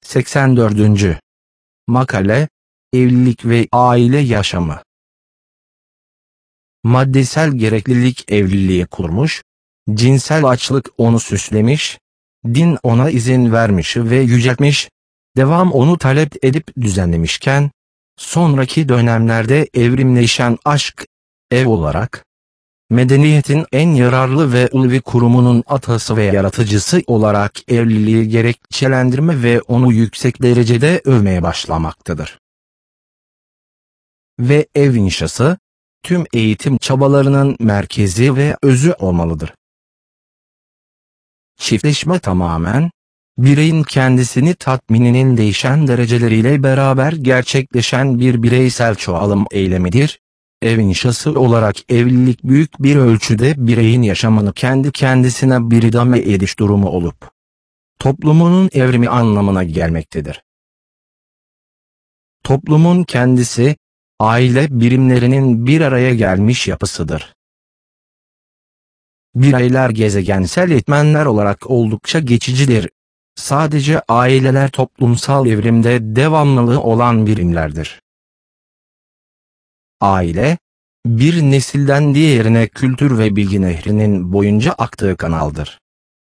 84. Makale, Evlilik ve Aile Yaşamı. Maddesel gereklilik evliliği kurmuş, cinsel açlık onu süslemiş, din ona izin vermiş ve yüceltmiş, devam onu talep edip düzenlemişken, sonraki dönemlerde evrimleşen aşk, ev olarak, medeniyetin en yararlı ve ulvi kurumunun atası ve yaratıcısı olarak evliliği gerekçelendirme ve onu yüksek derecede övmeye başlamaktadır. Ve ev inşası, tüm eğitim çabalarının merkezi ve özü olmalıdır. Çiftleşme tamamen, bireyin kendisini tatmininin değişen dereceleriyle beraber gerçekleşen bir bireysel çoğalım eylemidir. Ev inşası olarak evlilik büyük bir ölçüde bireyin yaşamını kendi kendisine bir idame ediş durumu olup, toplumunun evrimi anlamına gelmektedir. Toplumun kendisi, aile birimlerinin bir araya gelmiş yapısıdır. Bireyler gezegensel etmenler olarak oldukça geçicidir. Sadece aileler toplumsal evrimde devamlılığı olan birimlerdir. Aile, bir nesilden diğerine kültür ve bilgi nehrinin boyunca aktığı kanaldır.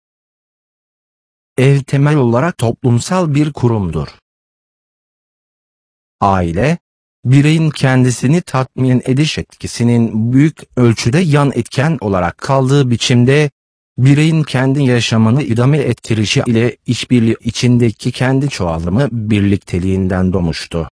Ev temel olarak toplumsal bir kurumdur. Aile, bireyin kendisini tatmin ediş etkisinin büyük ölçüde yan etken olarak kaldığı biçimde, bireyin kendi yaşamını idame ettirişi ile işbirliği içindeki kendi çoğalımı birlikteliğinden doğmuştu.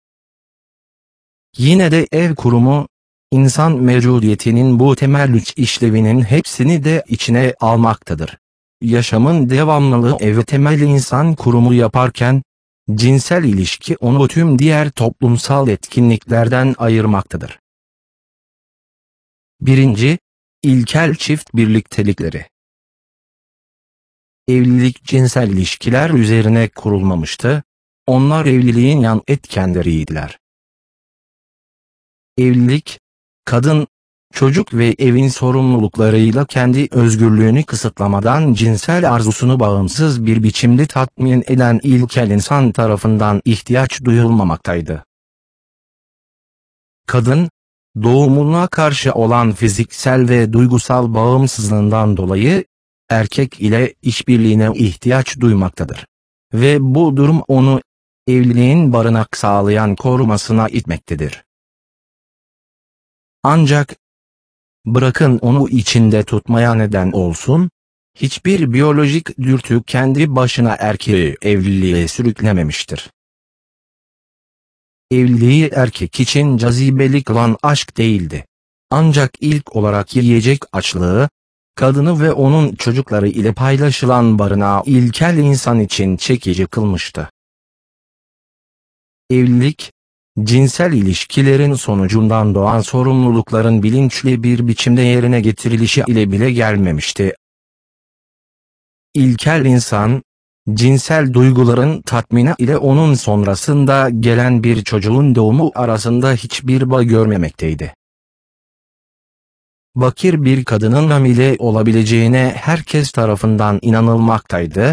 Yine de ev kurumu, insan mevcudiyetinin bu temel üç işlevinin hepsini de içine almaktadır. Yaşamın devamlılığı ev temel insan kurumu yaparken, cinsel ilişki onu tüm diğer toplumsal etkinliklerden ayırmaktadır. 1. İlkel çift birliktelikleri. Evlilik cinsel ilişkiler üzerine kurulmamıştı, onlar evliliğin yan etkenleriydiler. Evlilik, kadın, çocuk ve evin sorumluluklarıyla kendi özgürlüğünü kısıtlamadan cinsel arzusunu bağımsız bir biçimde tatmin eden ilkel insan tarafından ihtiyaç duyulmamaktaydı. Kadın, doğumuna karşı olan fiziksel ve duygusal bağımsızlığından dolayı, erkek ile işbirliğine ihtiyaç duymaktadır. Ve bu durum onu, evliliğin barınak sağlayan korumasına itmektedir. Ancak, bırakın onu içinde tutmaya neden olsun, hiçbir biyolojik dürtü kendi başına erkeği evliliğe sürüklememiştir. Evliliği erkek için cazibeli kılan aşk değildi. Ancak ilk olarak yiyecek açlığı, kadını ve onun çocukları ile paylaşılan barınağı ilkel insan için çekici kılmıştı. Evlilik, cinsel ilişkilerin sonucundan doğan sorumlulukların bilinçli bir biçimde yerine getirilişi ile bile gelmemişti. İlkel insan, cinsel duyguların tatmini ile onun sonrasında gelen bir çocuğun doğumu arasında hiçbir bağ görmemekteydi. Bakir bir kadının hamile olabileceğine herkes tarafından inanılmaktaydı.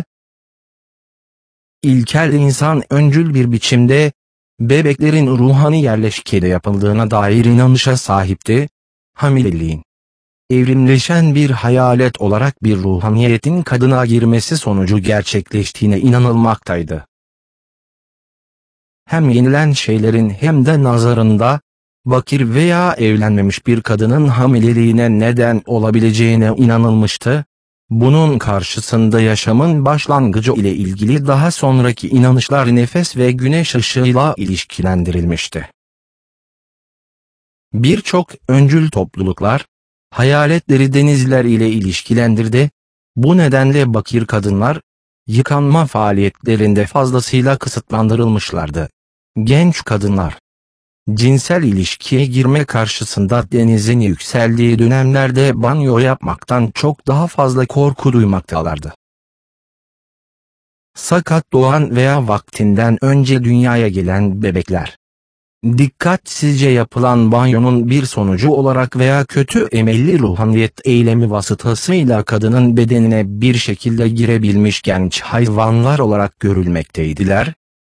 İlkel insan öncül bir biçimde, bebeklerin ruhani yerleşkede yapıldığına dair inanışa sahipti, hamileliğin, evrimleşen bir hayalet olarak bir ruhaniyetin kadına girmesi sonucu gerçekleştiğine inanılmaktaydı. Hem yenilen şeylerin hem de nazarında, bakir veya evlenmemiş bir kadının hamileliğine neden olabileceğine inanılmıştı. Bunun karşısında yaşamın başlangıcı ile ilgili daha sonraki inanışlar nefes ve güneş ışığıyla ilişkilendirilmişti. Birçok öncül topluluklar, hayaletleri denizler ile ilişkilendirdi, bu nedenle bakir kadınlar, yıkanma faaliyetlerinde fazlasıyla kısıtlandırılmışlardı. Genç kadınlar, cinsel ilişkiye girme karşısında denizin yükseldiği dönemlerde banyo yapmaktan çok daha fazla korku duymaktalardı. Sakat doğan veya vaktinden önce dünyaya gelen bebekler, dikkatsizce yapılan banyonun bir sonucu olarak veya kötü emelli ruhaniyet eylemi vasıtasıyla kadının bedenine bir şekilde girebilmiş genç hayvanlar olarak görülmekteydiler.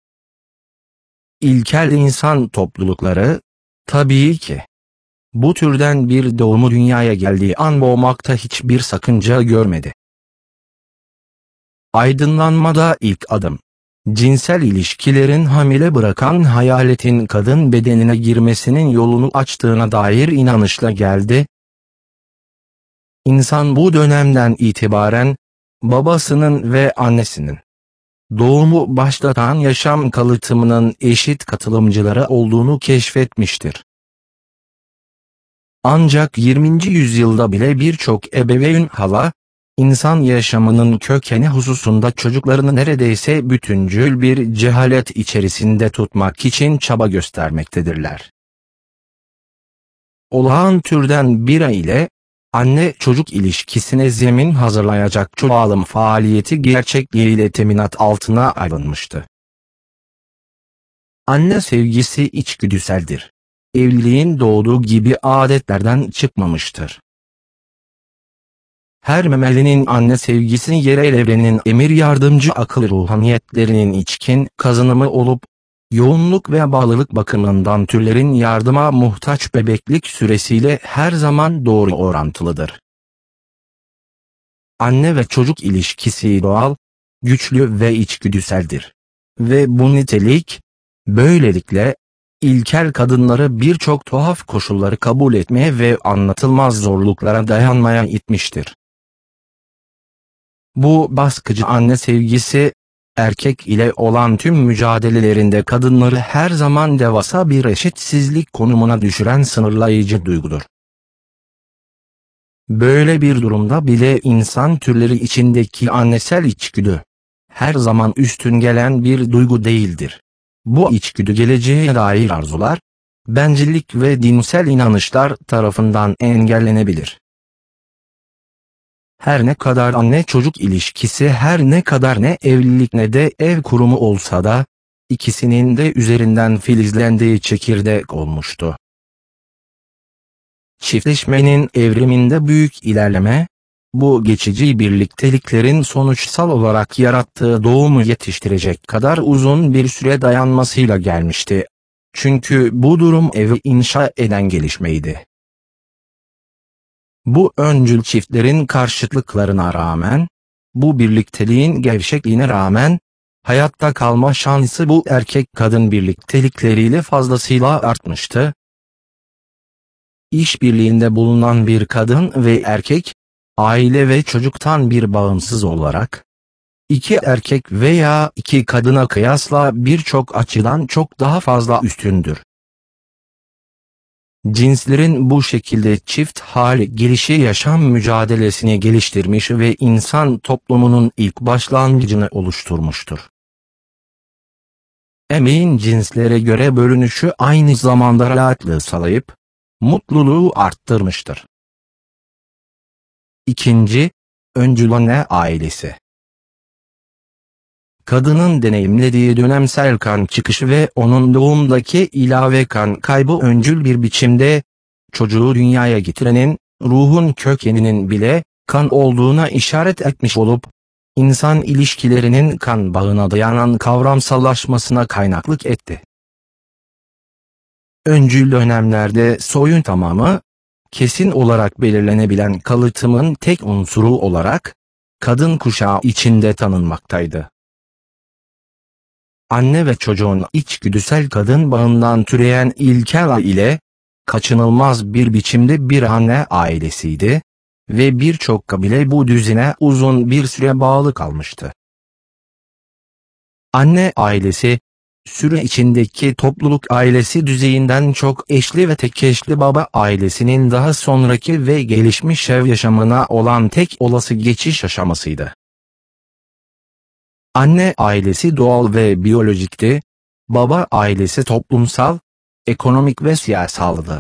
İlkel insan toplulukları, tabii ki, bu türden bir doğumu dünyaya geldiği an boğmakta hiçbir sakınca görmedi. Aydınlanmada ilk adım, cinsel ilişkilerin hamile bırakan hayaletin kadın bedenine girmesinin yolunu açtığına dair inanışla geldi. İnsan bu dönemden itibaren, babasının ve annesinin, doğumu başlatan yaşam kalıtımının eşit katılımcıları olduğunu keşfetmiştir. Ancak 20. yüzyılda bile birçok ebeveyn insan yaşamının kökeni hususunda çocuklarını neredeyse bütüncül bir cehalet içerisinde tutmak için çaba göstermektedirler. Olağan türden biri ile, anne-çocuk ilişkisine zemin hazırlayacak çoğalım faaliyeti gerçekliğiyle teminat altına alınmıştı. Anne sevgisi içgüdüseldir. Evliliğin doğduğu gibi adetlerden çıkmamıştır. Her memelinin anne sevgisi yerel evrenin emir yardımcı akıl ruhaniyetlerinin içkin kazanımı olup, yoğunluk ve bağlılık bakımından türlerin yardıma muhtaç bebeklik süresiyle her zaman doğru orantılıdır. Anne ve çocuk ilişkisi doğal, güçlü ve içgüdüseldir. Ve bu nitelik, böylelikle, ilkel kadınları birçok tuhaf koşulları kabul etmeye ve anlatılmaz zorluklara dayanmaya itmiştir. Bu baskıcı anne sevgisi, erkek ile olan tüm mücadelelerinde kadınları her zaman devasa bir eşitsizlik konumuna düşüren sınırlayıcı duygudur. Böyle bir durumda bile insan türleri içindeki annesel içgüdü, her zaman üstün gelen bir duygu değildir. Bu içgüdü geleceğe dair arzular, bencillik ve dinsel inanışlar tarafından engellenebilir. Her ne kadar anne-çocuk ilişkisi her ne kadar ne evlilik ne de ev kurumu olsa da, ikisinin de üzerinden filizlendiği çekirdek olmuştu. Çiftleşmenin evriminde büyük ilerleme, bu geçici birlikteliklerin sonuçsal olarak yarattığı doğumu yetiştirecek kadar uzun bir süre dayanmasıyla gelmişti. Çünkü bu durum evi inşa eden gelişmeydi. Bu öncül çiftlerin karşıtlıklarına rağmen, bu birlikteliğin gevşekliğine rağmen, hayatta kalma şansı bu erkek-kadın birliktelikleriyle fazlasıyla artmıştı. İşbirliğinde bulunan bir kadın ve erkek, aile ve çocuktan bir bağımsız olarak, iki erkek veya iki kadına kıyasla birçok açıdan çok daha fazla üstündür. Cinslerin bu şekilde çift hali gelişi yaşam mücadelesini geliştirmiş ve insan toplumunun ilk başlangıcını oluşturmuştur. Emeğin cinslere göre bölünüşü aynı zamanda rahatlığı sağlayıp, mutluluğu arttırmıştır. İkinci, öncül anne ailesi. Kadının deneyimlediği dönemsel kan çıkışı ve onun doğumdaki ilave kan kaybı öncül bir biçimde, çocuğu dünyaya getirenin, ruhun kökeninin bile, kan olduğuna işaret etmiş olup, insan ilişkilerinin kan bağına dayanan kavramsallaşmasına kaynaklık etti. Öncül dönemlerde soyun tamamı, kesin olarak belirlenebilen kalıtımın tek unsuru olarak, kadın kuşağı içinde tanınmaktaydı. Anne ve çocuğun içgüdüsel kadın bağından türeyen ilkel aile, kaçınılmaz bir biçimde bir anne ailesiydi ve birçok kabile bu düzene uzun bir süre bağlı kalmıştı. Anne ailesi, sürü içindeki topluluk ailesi düzeyinden çok eşli ve tek eşli baba ailesinin daha sonraki ve gelişmiş ev yaşamına olan tek olası geçiş aşamasıydı. Anne ailesi doğal ve biyolojikti, baba ailesi toplumsal, ekonomik ve siyasaldı.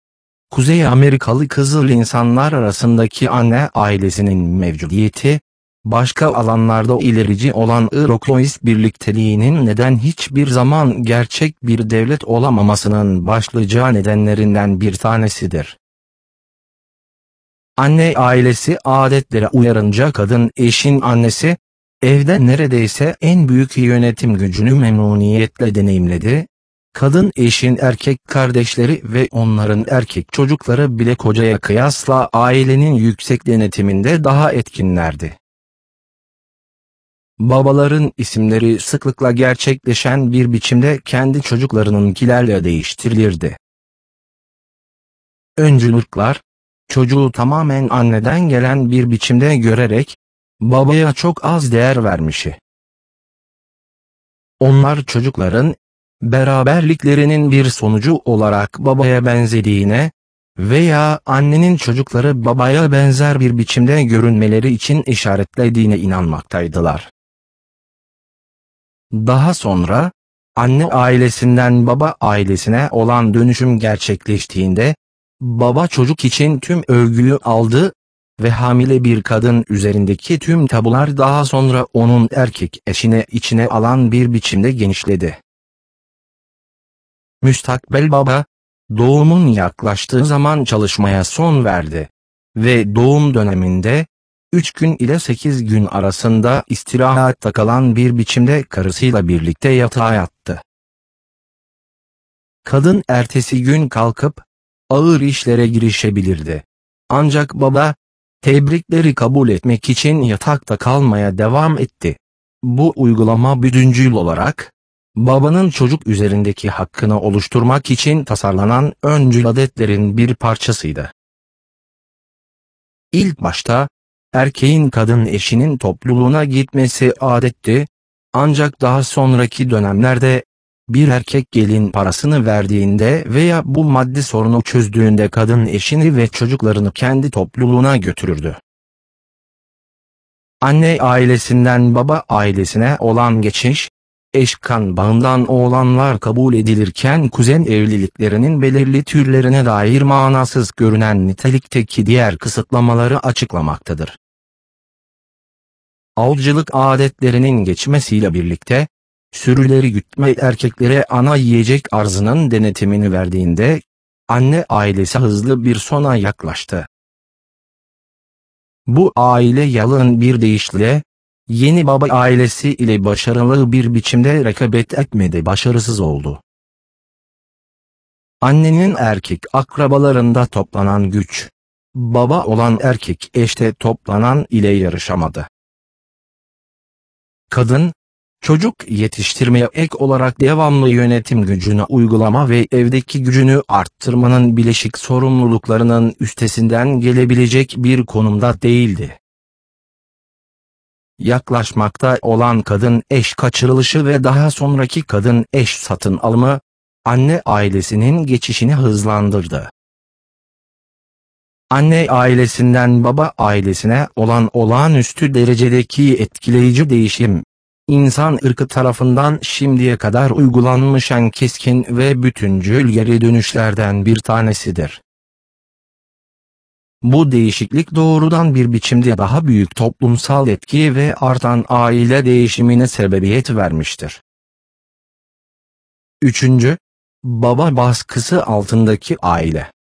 Kuzey Amerikalı Kızıl insanlar arasındaki anne ailesinin mevcudiyeti, başka alanlarda ilerici olan Iroquois birlikteliğinin neden hiçbir zaman gerçek bir devlet olamamasının başlıca nedenlerinden bir tanesidir. Anne ailesi adetlere uyarınca kadın eşin annesi, evde neredeyse en büyük yönetim gücünü memnuniyetle deneyimledi. Kadın eşin erkek kardeşleri ve onların erkek çocukları bile kocaya kıyasla ailenin yüksek denetiminde daha etkinlerdi. Babaların isimleri sıklıkla gerçekleşen bir biçimde kendi çocuklarınınkilerle değiştirilirdi. Öncülükler, çocuğu tamamen anneden gelen bir biçimde görerek, babaya çok az değer vermişi. Onlar çocukların, beraberliklerinin bir sonucu olarak babaya benzediğine veya annenin çocukları babaya benzer bir biçimde görünmeleri için işaretlediğine inanmaktaydılar. Daha sonra, anne ailesinden baba ailesine olan dönüşüm gerçekleştiğinde, baba çocuk için tüm övgüyü aldı ve hamile bir kadın üzerindeki tüm tabular daha sonra onun erkek eşine içine alan bir biçimde genişledi. Müstakbel baba, doğumun yaklaştığı zaman çalışmaya son verdi ve doğum döneminde 3 gün ile 8 gün arasında istirahatta kalan bir biçimde karısıyla birlikte yatağa yattı. Kadın ertesi gün kalkıp ağır işlere girişebilirdi. Ancak baba, tebrikleri kabul etmek için yatakta kalmaya devam etti. Bu uygulama bütüncül olarak, babanın çocuk üzerindeki hakkını oluşturmak için tasarlanan öncül adetlerin bir parçasıydı. İlk başta, erkeğin kadın eşinin topluluğuna gitmesi adetti, ancak daha sonraki dönemlerde, bir erkek gelin parasını verdiğinde veya bu maddi sorunu çözdüğünde kadın eşini ve çocuklarını kendi topluluğuna götürürdü. Anne ailesinden baba ailesine olan geçiş, eş-kan bağından oğlanlar kabul edilirken kuzen evliliklerinin belirli türlerine dair manasız görünen nitelikteki diğer kısıtlamaları açıklamaktadır. Avcılık adetlerinin geçmesiyle birlikte, sürüleri gütme erkeklere ana yiyecek arzının denetimini verdiğinde, anne ailesi hızlı bir sona yaklaştı. Bu aile yalın bir deyişle, yeni baba ailesi ile başarılı bir biçimde rekabet etmede başarısız oldu. Annenin erkek akrabalarında toplanan güç, baba olan erkek eşte toplanan ile yarışamadı. Kadın, çocuk yetiştirmeye ek olarak devamlı yönetim gücünü uygulama ve evdeki gücünü arttırmanın bileşik sorumluluklarının üstesinden gelebilecek bir konumda değildi. Yaklaşmakta olan kadın eş kaçırılışı ve daha sonraki kadın eş satın alımı, anne ailesinin geçişini hızlandırdı. Anne ailesinden baba ailesine olan olağanüstü derecedeki etkileyici değişim, İnsan ırkı tarafından şimdiye kadar uygulanmış en keskin ve bütüncül geri dönüşlerden bir tanesidir. Bu değişiklik doğrudan bir biçimde daha büyük toplumsal etki ve artan aile değişimine sebebiyet vermiştir. 3. Baba baskısı altındaki aile.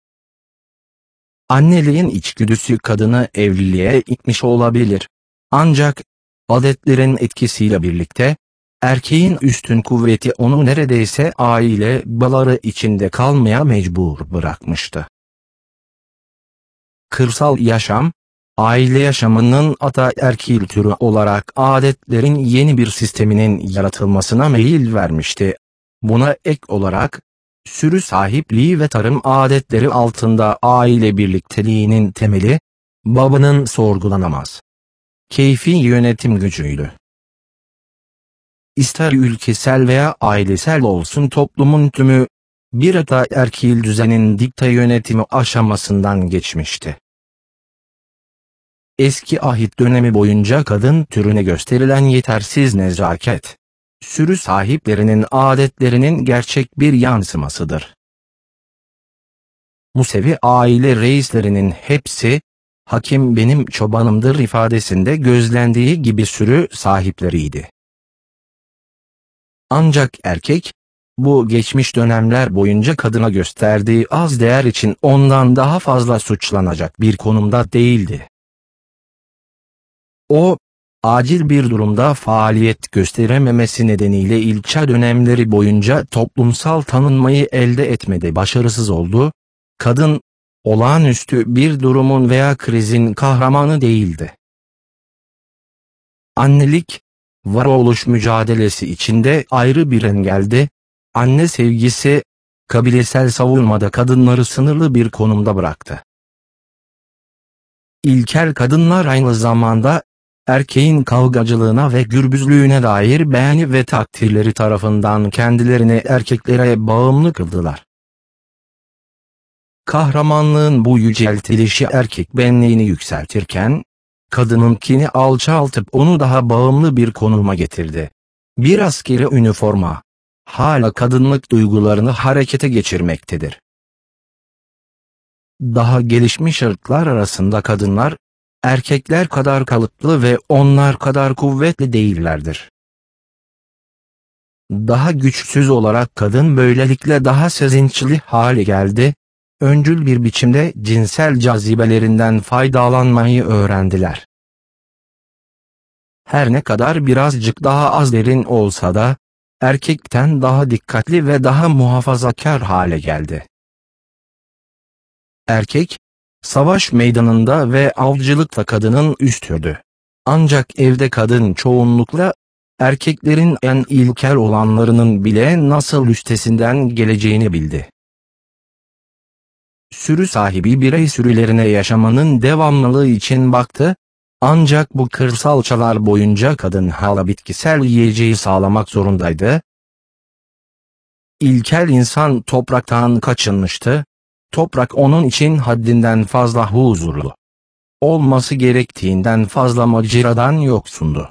Anneliğin içgüdüsü kadını evliliğe itmiş olabilir. Ancak, adetlerin etkisiyle birlikte, erkeğin üstün kuvveti onu neredeyse aile bağları içinde kalmaya mecbur bırakmıştı. Kırsal yaşam, aile yaşamının ataerkil türü olarak adetlerin yeni bir sisteminin yaratılmasına meyil vermişti. Buna ek olarak, sürü sahipliği ve tarım adetleri altında aile birlikteliğinin temeli, babanın sorgulanamaz keyfi yönetim gücüydü. İster ülkesel veya ailesel olsun toplumun tümü, bir ataerkil düzenin dikta yönetimi aşamasından geçmişti. Eski ahit dönemi boyunca kadın türüne gösterilen yetersiz nezaket, sürü sahiplerinin adetlerinin gerçek bir yansımasıdır. Musevi aile reislerinin hepsi, hakim benim çobanımdır ifadesinde gözlendiği gibi sürü sahipleriydi. Ancak erkek, bu geçmiş dönemler boyunca kadına gösterdiği az değer için ondan daha fazla suçlanacak bir konumda değildi. O, acil bir durumda faaliyet gösterememesi nedeniyle ilkel dönemleri boyunca toplumsal tanınmayı elde etmede başarısız oldu. Kadın, olağanüstü bir durumun veya krizin kahramanı değildi. Annelik, varoluş mücadelesi içinde ayrı bir engeldi. Anne sevgisi, kabilesel savunmada kadınları sınırlı bir konumda bıraktı. İlkel kadınlar aynı zamanda, erkeğin kavgacılığına ve gürbüzlüğüne dair beğeni ve takdirleri tarafından kendilerini erkeklere bağımlı kıldılar. Kahramanlığın bu yüceltilişi erkek benliğini yükseltirken, kadınınkini alçaltıp onu daha bağımlı bir konuma getirdi. Bir askeri üniforma, hala kadınlık duygularını harekete geçirmektedir. Daha gelişmiş ırklar arasında kadınlar, erkekler kadar kalıplı ve onlar kadar kuvvetli değillerdir. Daha güçsüz olarak kadın böylelikle daha sezinçli hale geldi, öncül bir biçimde cinsel cazibelerinden faydalanmayı öğrendiler. Her ne kadar birazcık daha az derin olsa da, erkekten daha dikkatli ve daha muhafazakar hale geldi. Erkek, savaş meydanında ve avcılıkta kadının üstüydü. Ancak evde kadın çoğunlukla, erkeklerin en ilkel olanlarının bile nasıl üstesinden geleceğini bildi. Sürü sahibi birey sürülerine yaşamanın devamlılığı için baktı, ancak bu kırsal çağlar boyunca kadın hala bitkisel yiyeceği sağlamak zorundaydı. İlkel insan topraktan kaçınmıştı, toprak onun için haddinden fazla huzurlu, olması gerektiğinden fazla maceradan yoksundu.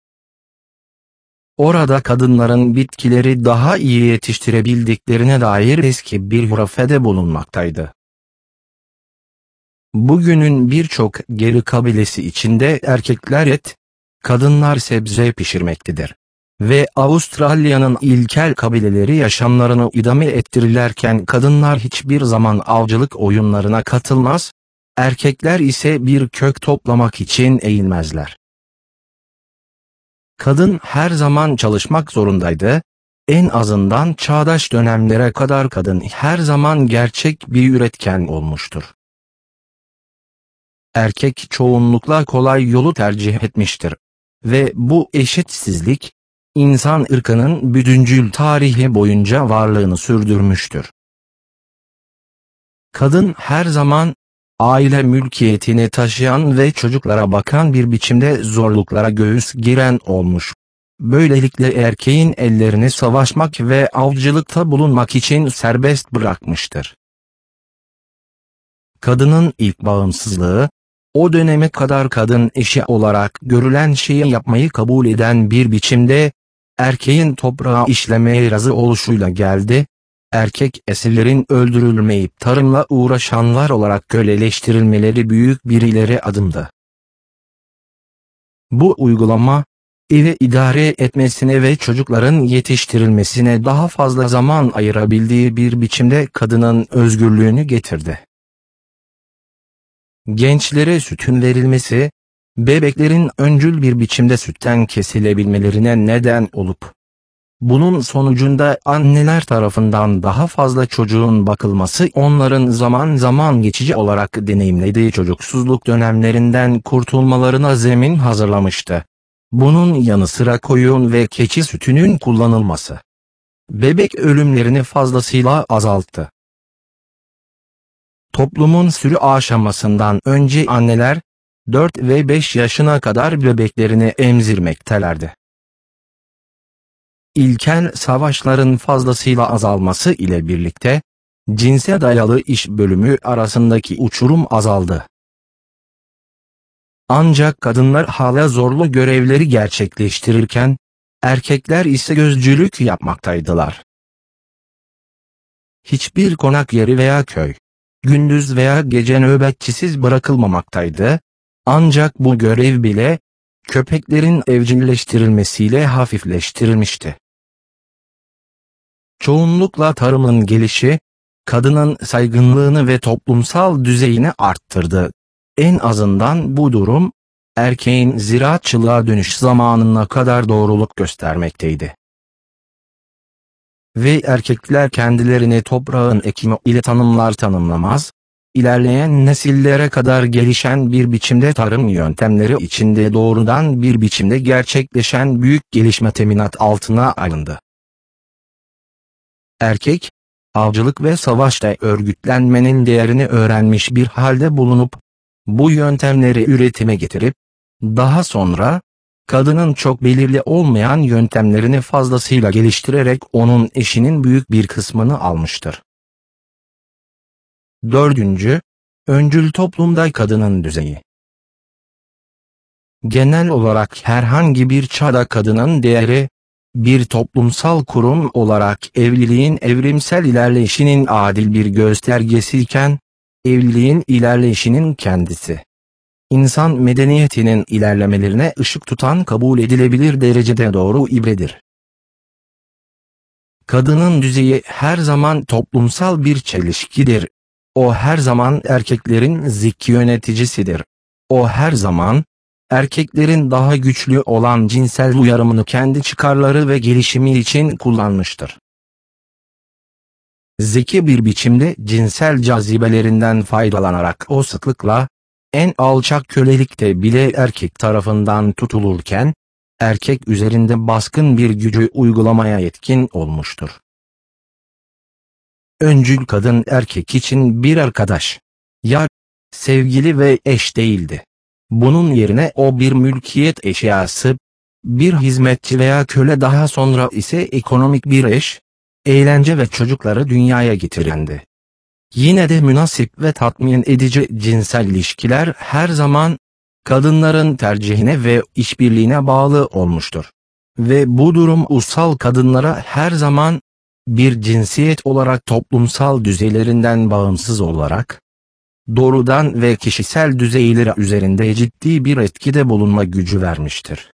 Orada kadınların bitkileri daha iyi yetiştirebildiklerine dair eski bir hurafede bulunmaktaydı. Bugünün birçok geri kabilesi içinde erkekler et, kadınlar sebze pişirmektedir. Ve Avustralya'nın ilkel kabileleri yaşamlarını idame ettirirlerken kadınlar hiçbir zaman avcılık oyunlarına katılmaz, erkekler ise bir kök toplamak için eğilmezler. Kadın her zaman çalışmak zorundaydı, en azından çağdaş dönemlere kadar kadın her zaman gerçek bir üretken olmuştur. Erkek çoğunlukla kolay yolu tercih etmiştir. Ve bu eşitsizlik, insan ırkının bütüncül tarihi boyunca varlığını sürdürmüştür. Kadın her zaman, aile mülkiyetini taşıyan ve çocuklara bakan bir biçimde zorluklara göğüs giren olmuş. Böylelikle erkeğin ellerini savaşmak ve avcılıkta bulunmak için serbest bırakmıştır. Kadının ilk bağımsızlığı, o döneme kadar kadın eşi olarak görülen şeyi yapmayı kabul eden bir biçimde, erkeğin toprağı işlemeye razı oluşuyla geldi, erkek esirlerin öldürülmeyip tarımla uğraşanlar olarak köleleştirilmeleri büyük bir ileri adımdı. Bu uygulama, evi idare etmesine ve çocukların yetiştirilmesine daha fazla zaman ayırabildiği bir biçimde kadının özgürlüğünü getirdi. Gençlere sütün verilmesi, bebeklerin öncül bir biçimde sütten kesilebilmelerine neden olup, bunun sonucunda anneler tarafından daha fazla çocuğun bakılması onların zaman zaman geçici olarak deneyimlediği çocuksuzluk dönemlerinden kurtulmalarına zemin hazırlamıştı. Bunun yanı sıra koyun ve keçi sütünün kullanılması, bebek ölümlerini fazlasıyla azalttı. Toplumun sürü aşamasından önce anneler, 4 ve 5 yaşına kadar bebeklerini emzirmektelerdi. İlkel savaşların fazlasıyla azalması ile birlikte, cinse dayalı iş bölümü arasındaki uçurum azaldı. Ancak kadınlar hala zorlu görevleri gerçekleştirirken, erkekler ise gözcülük yapmaktaydılar. Hiçbir konak yeri veya köy, gündüz veya gece nöbetçisiz bırakılmamaktaydı. Ancak bu görev bile, köpeklerin evcilleştirilmesiyle hafifleştirilmişti. Çoğunlukla tarımın gelişi, kadının saygınlığını ve toplumsal düzeyini arttırdı. En azından bu durum, erkeğin ziraatçılığa dönüş zamanına kadar doğruluk göstermekteydi. Ve erkekler kendilerini toprağın ekimi ile tanımlamaz, ilerleyen nesillere kadar gelişen bir biçimde tarım yöntemleri içinde doğrudan bir biçimde gerçekleşen büyük gelişme teminat altına alındı. Erkek, avcılık ve savaşta örgütlenmenin değerini öğrenmiş bir halde bulunup, bu yöntemleri üretime getirip, daha sonra, kadının çok belirli olmayan yöntemlerini fazlasıyla geliştirerek onun eşinin büyük bir kısmını almıştır. 4. Öncül toplumda kadının düzeyi. Genel olarak herhangi bir çağda kadının değeri, bir toplumsal kurum olarak evliliğin evrimsel ilerleyişinin adil bir göstergesiyken, evliliğin ilerleyişinin kendisi, İnsan medeniyetinin ilerlemelerine ışık tutan kabul edilebilir derecede doğru ibredir. Kadının düzeyi her zaman toplumsal bir çelişkidir. O her zaman erkeklerin zeki yöneticisidir. O her zaman, erkeklerin daha güçlü olan cinsel uyarımını kendi çıkarları ve gelişimi için kullanmıştır. Zeki bir biçimde cinsel cazibelerinden faydalanarak o sıklıkla, en alçak kölelikte bile erkek tarafından tutulurken, erkek üzerinde baskın bir gücü uygulamaya yetkin olmuştur. Öncül kadın erkek için bir arkadaş, yar, sevgili ve eş değildi. Bunun yerine o bir mülkiyet eşyası, bir hizmetçi veya köle, daha sonra ise ekonomik bir eş, eğlence ve çocukları dünyaya getirendi. Yine de münasip ve tatmin edici cinsel ilişkiler her zaman, kadınların tercihine ve işbirliğine bağlı olmuştur. Ve bu durum ussal kadınlara her zaman, bir cinsiyet olarak toplumsal düzeylerinden bağımsız olarak, doğrudan ve kişisel düzeyleri üzerinde ciddi bir etkide bulunma gücü vermiştir.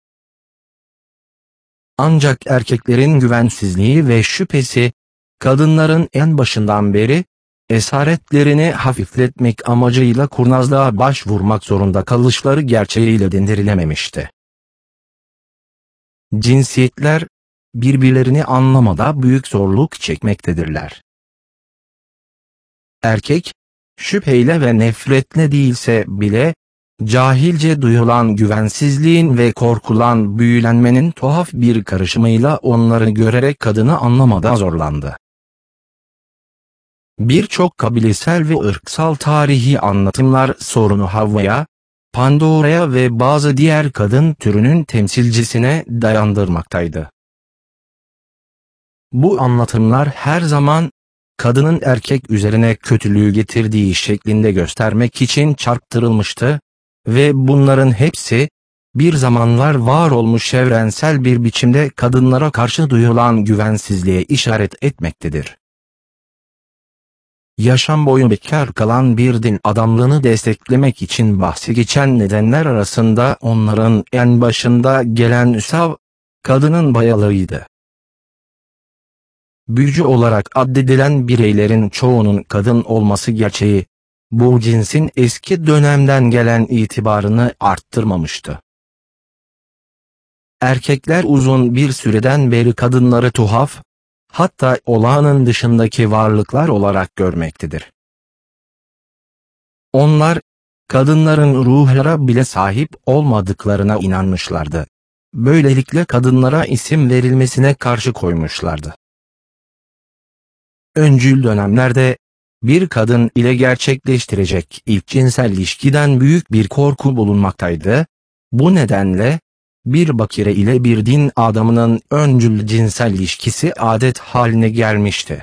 Ancak erkeklerin güvensizliği ve şüphesi, kadınların en başından beri, esaretlerini hafifletmek amacıyla kurnazlığa başvurmak zorunda kalışları gerçeğiyle dindirilememişti. Cinsiyetler, birbirlerini anlamada büyük zorluk çekmektedirler. Erkek, şüpheyle ve nefretle değilse bile, cahilce duyulan güvensizliğin ve korkulan büyülenmenin tuhaf bir karışımıyla onları görerek kadını anlamada zorlandı. Birçok kabilesel ve ırksal tarihi anlatımlar sorunu Havva'ya, Pandora'ya ve bazı diğer kadın türünün temsilcisine dayandırmaktaydı. Bu anlatımlar her zaman, kadının erkek üzerine kötülüğü getirdiği şeklinde göstermek için çarptırılmıştı ve bunların hepsi, bir zamanlar var olmuş evrensel bir biçimde kadınlara karşı duyulan güvensizliğe işaret etmektedir. Yaşam boyu bekar kalan bir din adamlığını desteklemek için bahsi geçen nedenler arasında onların en başında gelen üsav, kadının bayalığıydı. Büyücü olarak addedilen bireylerin çoğunun kadın olması gerçeği, bu cinsin eski dönemden gelen itibarını arttırmamıştı. Erkekler uzun bir süreden beri kadınları tuhaf, hatta olağanın dışındaki varlıklar olarak görmektedir. Onlar, kadınların ruhlara bile sahip olmadıklarına inanmışlardı. Böylelikle kadınlara isim verilmesine karşı koymuşlardı. Öncül dönemlerde, bir kadın ile gerçekleştirecek ilk cinsel ilişkiden büyük bir korku bulunmaktaydı. Bu nedenle, bir bakire ile bir din adamının öncül cinsel ilişkisi adet haline gelmişti.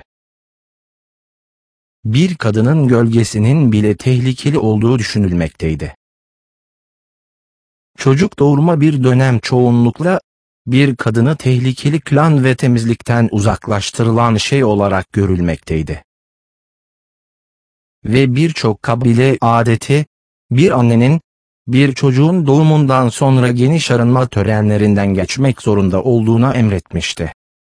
Bir kadının gölgesinin bile tehlikeli olduğu düşünülmekteydi. Çocuk doğurma bir dönem çoğunlukla, bir kadını tehlikeli kılan ve temizlikten uzaklaştırılan şey olarak görülmekteydi. ve birçok kabile adeti, bir annenin, bir çocuğun doğumundan sonra geniş arınma törenlerinden geçmek zorunda olduğuna emretmişti.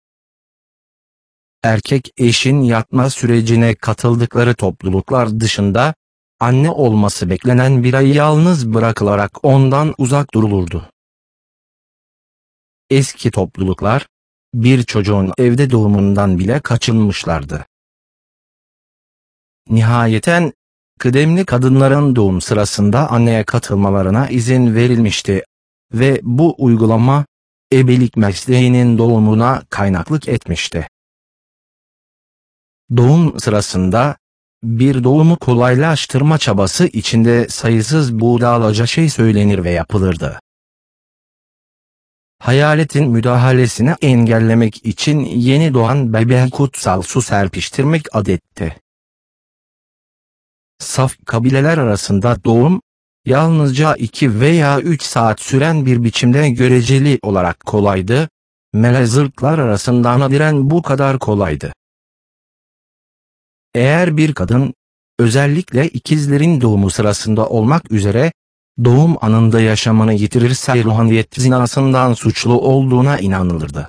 Erkek eşin yatma sürecine katıldıkları topluluklar dışında, anne olması beklenen birey yalnız bırakılarak ondan uzak durulurdu. Eski topluluklar, bir çocuğun evde doğumundan bile kaçınmışlardı. Nihayeten, kıdemli kadınların doğum sırasında anneye katılmalarına izin verilmişti ve bu uygulama, ebelik mesleğinin doğumuna kaynaklık etmişti. Doğum sırasında, bir doğumu kolaylaştırma çabası içinde sayısız budalaca şey söylenir ve yapılırdı. Hayaletin müdahalesini engellemek için yeni doğan bebeğe kutsal su serpiştirmek adetti. Saf kabileler arasında doğum, yalnızca 2 veya 3 saat süren bir biçimde göreceli olarak kolaydı, melezırklar arasında nadiren bu kadar kolaydı. Eğer bir kadın, özellikle ikizlerin doğumu sırasında olmak üzere, doğum anında yaşamını yitirirse ruhaniyet zinasından suçlu olduğuna inanılırdı.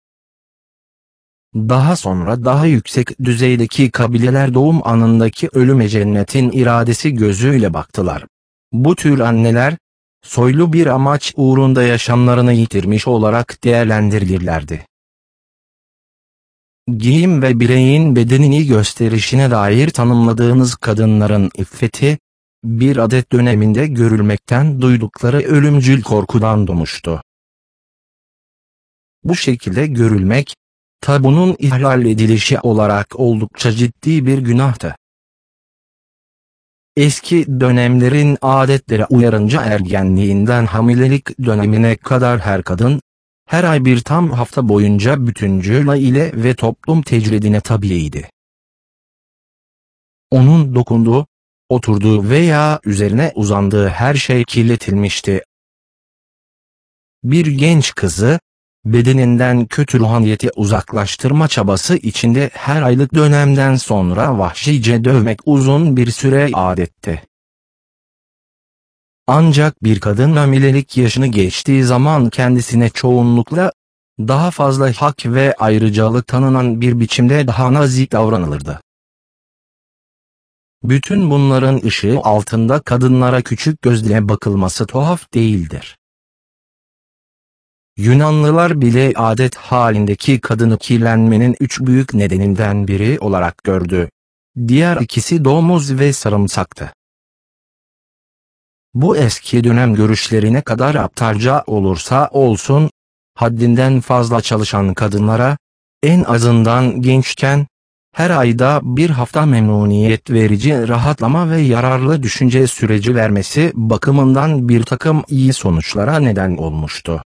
Daha sonra daha yüksek düzeydeki kabileler doğum anındaki ölüme cennetin iradesi gözüyle baktılar. Bu tür anneler, soylu bir amaç uğrunda yaşamlarını yitirmiş olarak değerlendirilirlerdi. Giyim ve bireyin bedenini gösterişine dair tanımladığımız kadınların iffeti, bir adet döneminde görülmekten duydukları ölümcül korkudan doğmuştu. Bu şekilde görülmek, tabunun ihlal edilişi olarak oldukça ciddi bir günahtı. Eski dönemlerin adetleri uyarınca ergenliğinden hamilelik dönemine kadar her kadın, her ay bir tam hafta boyunca bütüncül ile ve toplum tecridine tabiydi. Onun dokunduğu, oturduğu veya üzerine uzandığı her şey kirletilmişti. Bir genç kızı, bedeninden kötü ruhaniyeti uzaklaştırma çabası içinde her aylık dönemden sonra vahşice dövmek uzun bir süre adetti. Ancak bir kadın hamilelik yaşını geçtiği zaman kendisine çoğunlukla, daha fazla hak ve ayrıcalık tanınan bir biçimde daha nazik davranılırdı. Bütün bunların ışığı altında kadınlara küçük gözle bakılması tuhaf değildir. Yunanlılar bile adet halindeki kadını kirlenmenin 3 büyük nedeninden biri olarak gördü. Diğer ikisi domuz ve sarımsaktı. Bu eski dönem görüşlerine kadar aptalca olursa olsun, haddinden fazla çalışan kadınlara, en azından gençken, her ayda bir hafta memnuniyet verici rahatlama ve yararlı düşünce süreci vermesi bakımından bir takım iyi sonuçlara neden olmuştu.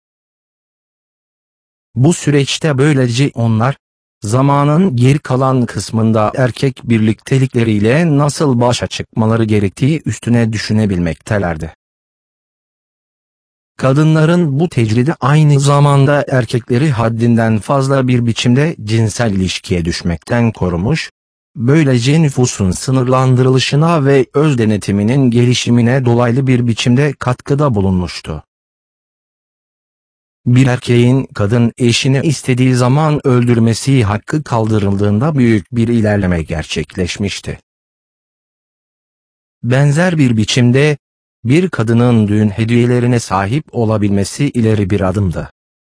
Bu süreçte böylece onlar, zamanın geri kalan kısmında erkek birliktelikleriyle nasıl başa çıkmaları gerektiği üstüne düşünebilmektelerdi. Kadınların bu tecridi aynı zamanda erkekleri haddinden fazla bir biçimde cinsel ilişkiye düşmekten korumuş, böylece nüfusun sınırlandırılışına ve öz denetiminin gelişimine dolaylı bir biçimde katkıda bulunmuştu. Bir erkeğin kadın eşini istediği zaman öldürmesi hakkı kaldırıldığında büyük bir ilerleme gerçekleşmişti. Benzer bir biçimde, bir kadının düğün hediyelerine sahip olabilmesi ileri bir adımdı.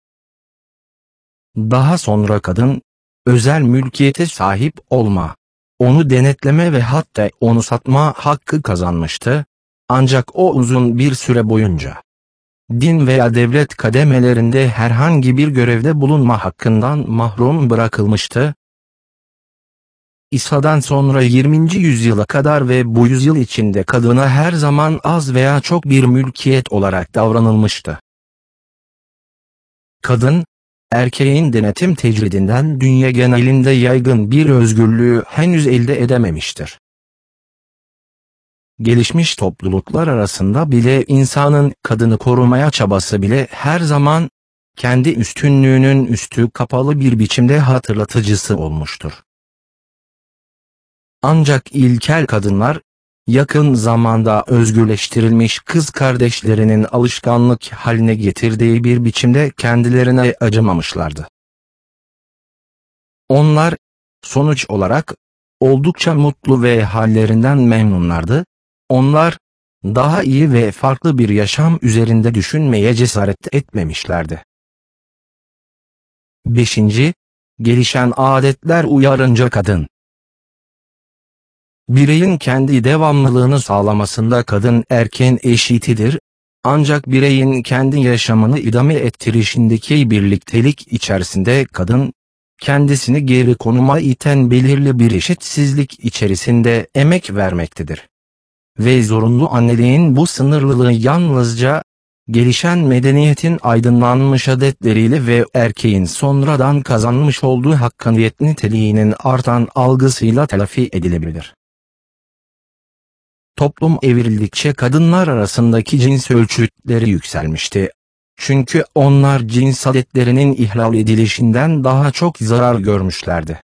Daha sonra kadın, özel mülkiyete sahip olma, onu denetleme ve hatta onu satma hakkı kazanmıştı, ancak o uzun bir süre boyunca din veya devlet kademelerinde herhangi bir görevde bulunma hakkından mahrum bırakılmıştı. İsa'dan sonra 20. yüzyıla kadar ve bu yüzyıl içinde kadına her zaman az veya çok bir mülkiyet olarak davranılmıştı. Kadın, erkeğin denetim tecridinden dünya genelinde yaygın bir özgürlüğü henüz elde edememiştir. Gelişmiş topluluklar arasında bile insanın kadını korumaya çabası bile her zaman, kendi üstünlüğünün üstü kapalı bir biçimde hatırlatıcısı olmuştur. Ancak ilkel kadınlar, yakın zamanda özgürleştirilmiş kız kardeşlerinin alışkanlık haline getirdiği bir biçimde kendilerine acımamışlardı. Onlar, sonuç olarak, oldukça mutlu ve hallerinden memnunlardı. Onlar, daha iyi ve farklı bir yaşam üzerinde düşünmeye cesaret etmemişlerdi. 5. Gelişen adetler uyarınca kadın. Bireyin kendi devamlılığını sağlamasında kadın erkeğin eşitidir, ancak bireyin kendi yaşamını idame ettirişindeki birliktelik içerisinde kadın, kendisini geri konuma iten belirli bir eşitsizlik içerisinde emek vermektedir. Ve zorunlu anneliğin bu sınırlılığı yalnızca, gelişen medeniyetin aydınlanmış adetleriyle ve erkeğin sonradan kazanmış olduğu hakkaniyet niteliğinin artan algısıyla telafi edilebilir. Toplum evrildikçe kadınlar arasındaki cins ölçütleri yükselmişti. Çünkü onlar cins adetlerinin ihlal edilişinden daha çok zarar görmüşlerdi.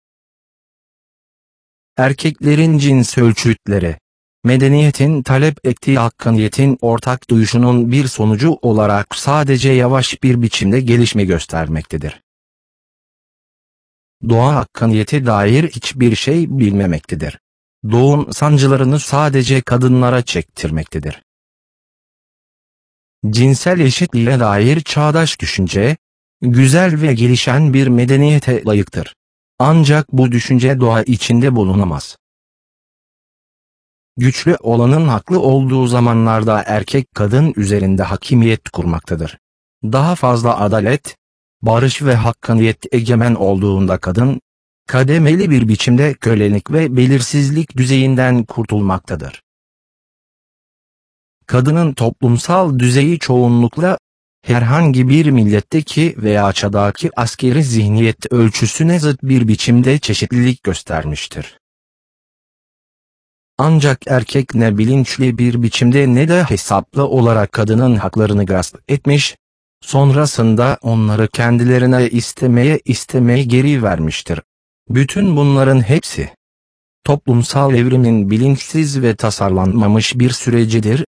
Erkeklerin cins ölçütleri, medeniyetin talep ettiği hakkaniyetin ortak duyuşunun bir sonucu olarak sadece yavaş bir biçimde gelişme göstermektedir. Doğa hakkaniyete dair hiçbir şey bilmemektedir. Doğum sancılarını sadece kadınlara çektirmektedir. Cinsel eşitliğe dair çağdaş düşünce, güzel ve gelişen bir medeniyete layıktır. Ancak bu düşünce doğa içinde bulunamaz. Güçlü olanın haklı olduğu zamanlarda erkek kadın üzerinde hakimiyet kurmaktadır. Daha fazla adalet, barış ve hakkaniyet egemen olduğunda kadın, kademeli bir biçimde kölelik ve belirsizlik düzeyinden kurtulmaktadır. Kadının toplumsal düzeyi çoğunlukla, herhangi bir milletteki veya çağdaki askeri zihniyet ölçüsüne zıt bir biçimde çeşitlilik göstermiştir. Ancak erkek ne bilinçli bir biçimde ne de hesaplı olarak kadının haklarını gasp etmiş, sonrasında onları kendilerine istemeye geri vermiştir. Bütün bunların hepsi, toplumsal evrimin bilinçsiz ve tasarlanmamış bir sürecidir.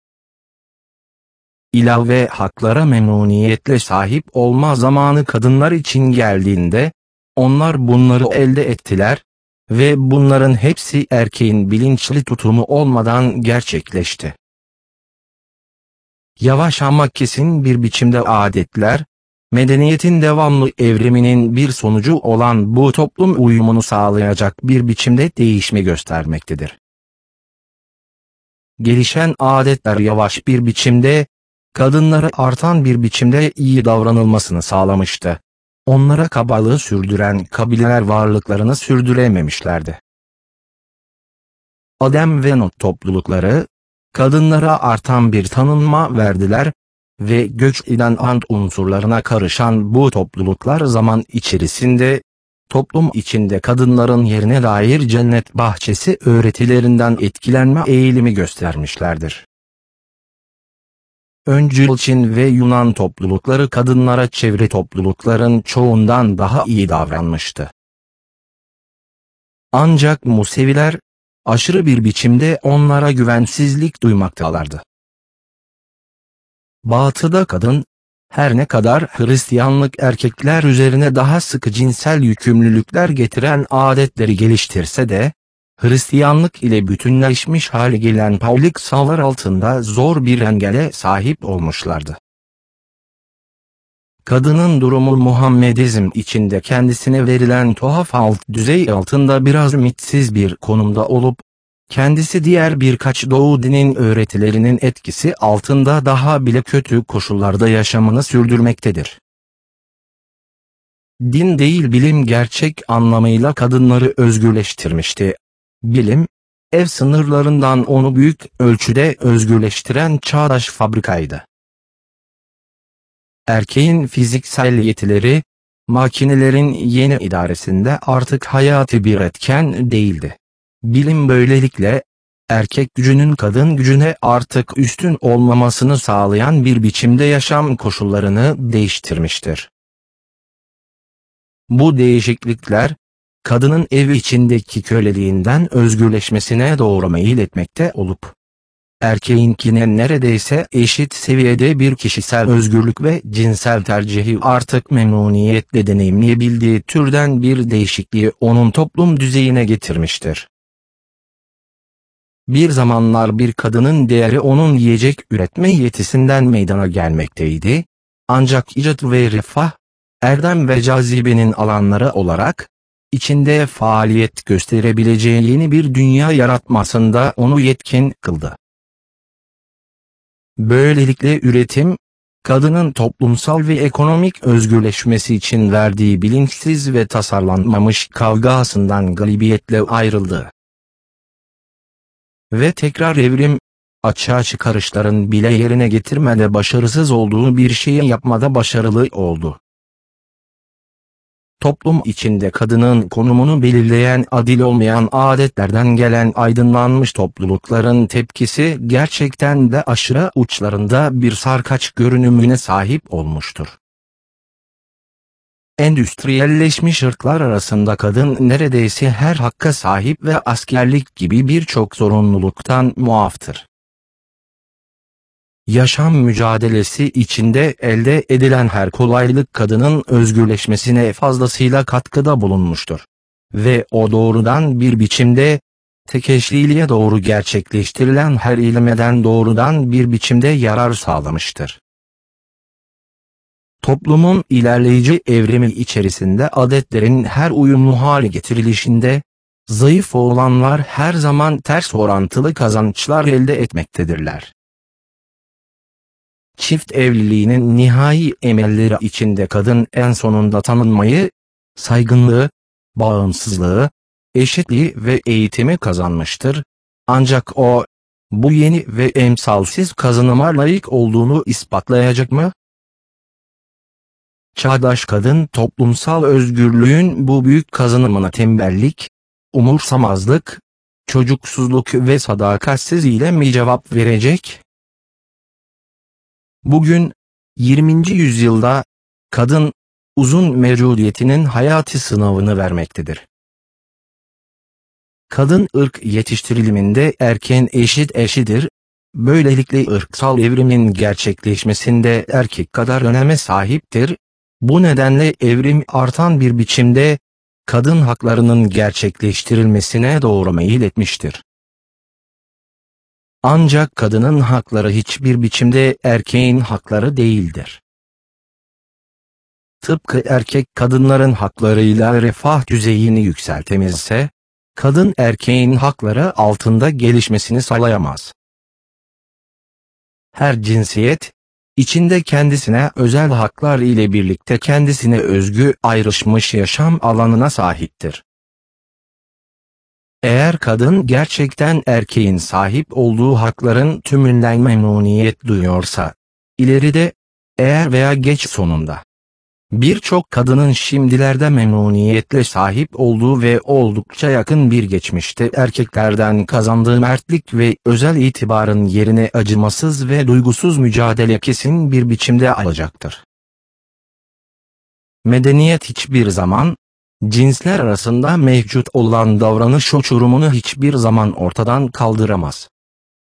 İlave haklara memnuniyetle sahip olma zamanı kadınlar için geldiğinde, onlar bunları elde ettiler ve bunların hepsi erkeğin bilinçli tutumu olmadan gerçekleşti. Yavaş ama kesin bir biçimde adetler, medeniyetin devamlı evriminin bir sonucu olan bu toplum uyumunu sağlayacak bir biçimde değişme göstermektedir. Gelişen adetler yavaş bir biçimde, kadınlara artan bir biçimde iyi davranılmasını sağlamıştı. Onlara kabalığı sürdüren kabileler varlıklarını sürdürememişlerdi. Adem ve Nuh toplulukları, kadınlara artan bir tanınma verdiler ve göç eden ant unsurlarına karışan bu topluluklar zaman içerisinde, toplum içinde kadınların yerine dair cennet bahçesi öğretilerinden etkilenme eğilimi göstermişlerdir. Öncül Çin ve Yunan toplulukları kadınlara çevre toplulukların çoğundan daha iyi davranmıştı. Ancak Museviler, aşırı bir biçimde onlara güvensizlik duymaktalardı. Batı'da kadın, her ne kadar Hristiyanlık erkekler üzerine daha sıkı cinsel yükümlülükler getiren adetleri geliştirse de, Hristiyanlık ile bütünleşmiş hale gelen Paulik sağlar altında zor bir engele sahip olmuşlardı. Kadının durumu Muhammedizm içinde kendisine verilen tuhaf alt düzey altında biraz ümitsiz bir konumda olup, kendisi diğer birkaç Doğu dinin öğretilerinin etkisi altında daha bile kötü koşullarda yaşamını sürdürmektedir. Din değil bilim gerçek anlamıyla kadınları özgürleştirmişti. Bilim, ev sınırlarından onu büyük ölçüde özgürleştiren çağdaş fabrikaydı. Erkeğin fiziksel yetileri, makinelerin yeni idaresinde artık hayati bir etken değildi. Bilim böylelikle, erkek gücünün kadın gücüne artık üstün olmamasını sağlayan bir biçimde yaşam koşullarını değiştirmiştir. Bu değişiklikler, kadının ev içindeki köleliğinden özgürleşmesine doğru meyil etmekte olup, erkeğinkine neredeyse eşit seviyede bir kişisel özgürlük ve cinsel tercihi artık memnuniyetle deneyimleyebildiği türden bir değişikliği onun toplum düzeyine getirmiştir. Bir zamanlar bir kadının değeri onun yiyecek üretme yetisinden meydana gelmekteydi, ancak icat ve refah, erdem ve cazibenin alanları olarak, içinde faaliyet gösterebileceği yeni bir dünya yaratmasında onu yetkin kıldı. Böylelikle üretim, kadının toplumsal ve ekonomik özgürleşmesi için verdiği bilinçsiz ve tasarlanmamış kavgasından galibiyetle ayrıldı. Ve tekrar evrim, açığa çıkarışların bile yerine getirmede başarısız olduğu bir şeyi yapmada başarılı oldu. Toplum içinde kadının konumunu belirleyen adil olmayan adetlerden gelen aydınlanmış toplulukların tepkisi gerçekten de aşırı uçlarında bir sarkaç görünümüne sahip olmuştur. Endüstriyelleşmiş ırklar arasında kadın neredeyse her hakka sahip ve askerlik gibi birçok zorunluluktan muaftır. Yaşam mücadelesi içinde elde edilen her kolaylık kadının özgürleşmesine fazlasıyla katkıda bulunmuştur. Ve o doğrudan bir biçimde, tek eşliliğe doğru gerçekleştirilen her ilmeden doğrudan bir biçimde yarar sağlamıştır. Toplumun ilerleyici evrimi içerisinde adetlerin her uyumlu hale getirilişinde, zayıf olanlar her zaman ters orantılı kazançlar elde etmektedirler. Çift evliliğinin nihai emelleri içinde kadın en sonunda tanınmayı, saygınlığı, bağımsızlığı, eşitliği ve eğitimi kazanmıştır. Ancak o, bu yeni ve emsalsiz kazanıma layık olduğunu ispatlayacak mı? Çağdaş kadın toplumsal özgürlüğün bu büyük kazanımına tembellik, umursamazlık, çocuksuzluk ve sadakatsizliğiyle mi cevap verecek? Bugün, 20. yüzyılda, kadın, uzun mevcudiyetinin hayati sınavını vermektedir. Kadın ırk yetiştiriliminde erkeğin eşidir, böylelikle ırksal evrimin gerçekleşmesinde erkek kadar öneme sahiptir, bu nedenle evrim artan bir biçimde, kadın haklarının gerçekleştirilmesine doğru meyil etmiştir. Ancak kadının hakları hiçbir biçimde erkeğin hakları değildir. Tıpkı erkek kadınların haklarıyla refah düzeyini yükseltemezse, kadın erkeğin hakları altında gelişmesini sağlayamaz. Her cinsiyet, içinde kendisine özel haklar ile birlikte kendisine özgü ayrışmış yaşam alanına sahiptir. Eğer kadın gerçekten erkeğin sahip olduğu hakların tümünden memnuniyet duyuyorsa, ileride, eğer veya geç sonunda, birçok kadının şimdilerde memnuniyetle sahip olduğu ve oldukça yakın bir geçmişte erkeklerden kazandığı mertlik ve özel itibarın yerine acımasız ve duygusuz mücadele kesin bir biçimde alacaktır. Medeniyet hiçbir zaman, cinsler arasında mevcut olan davranış uçurumunu hiçbir zaman ortadan kaldıramaz.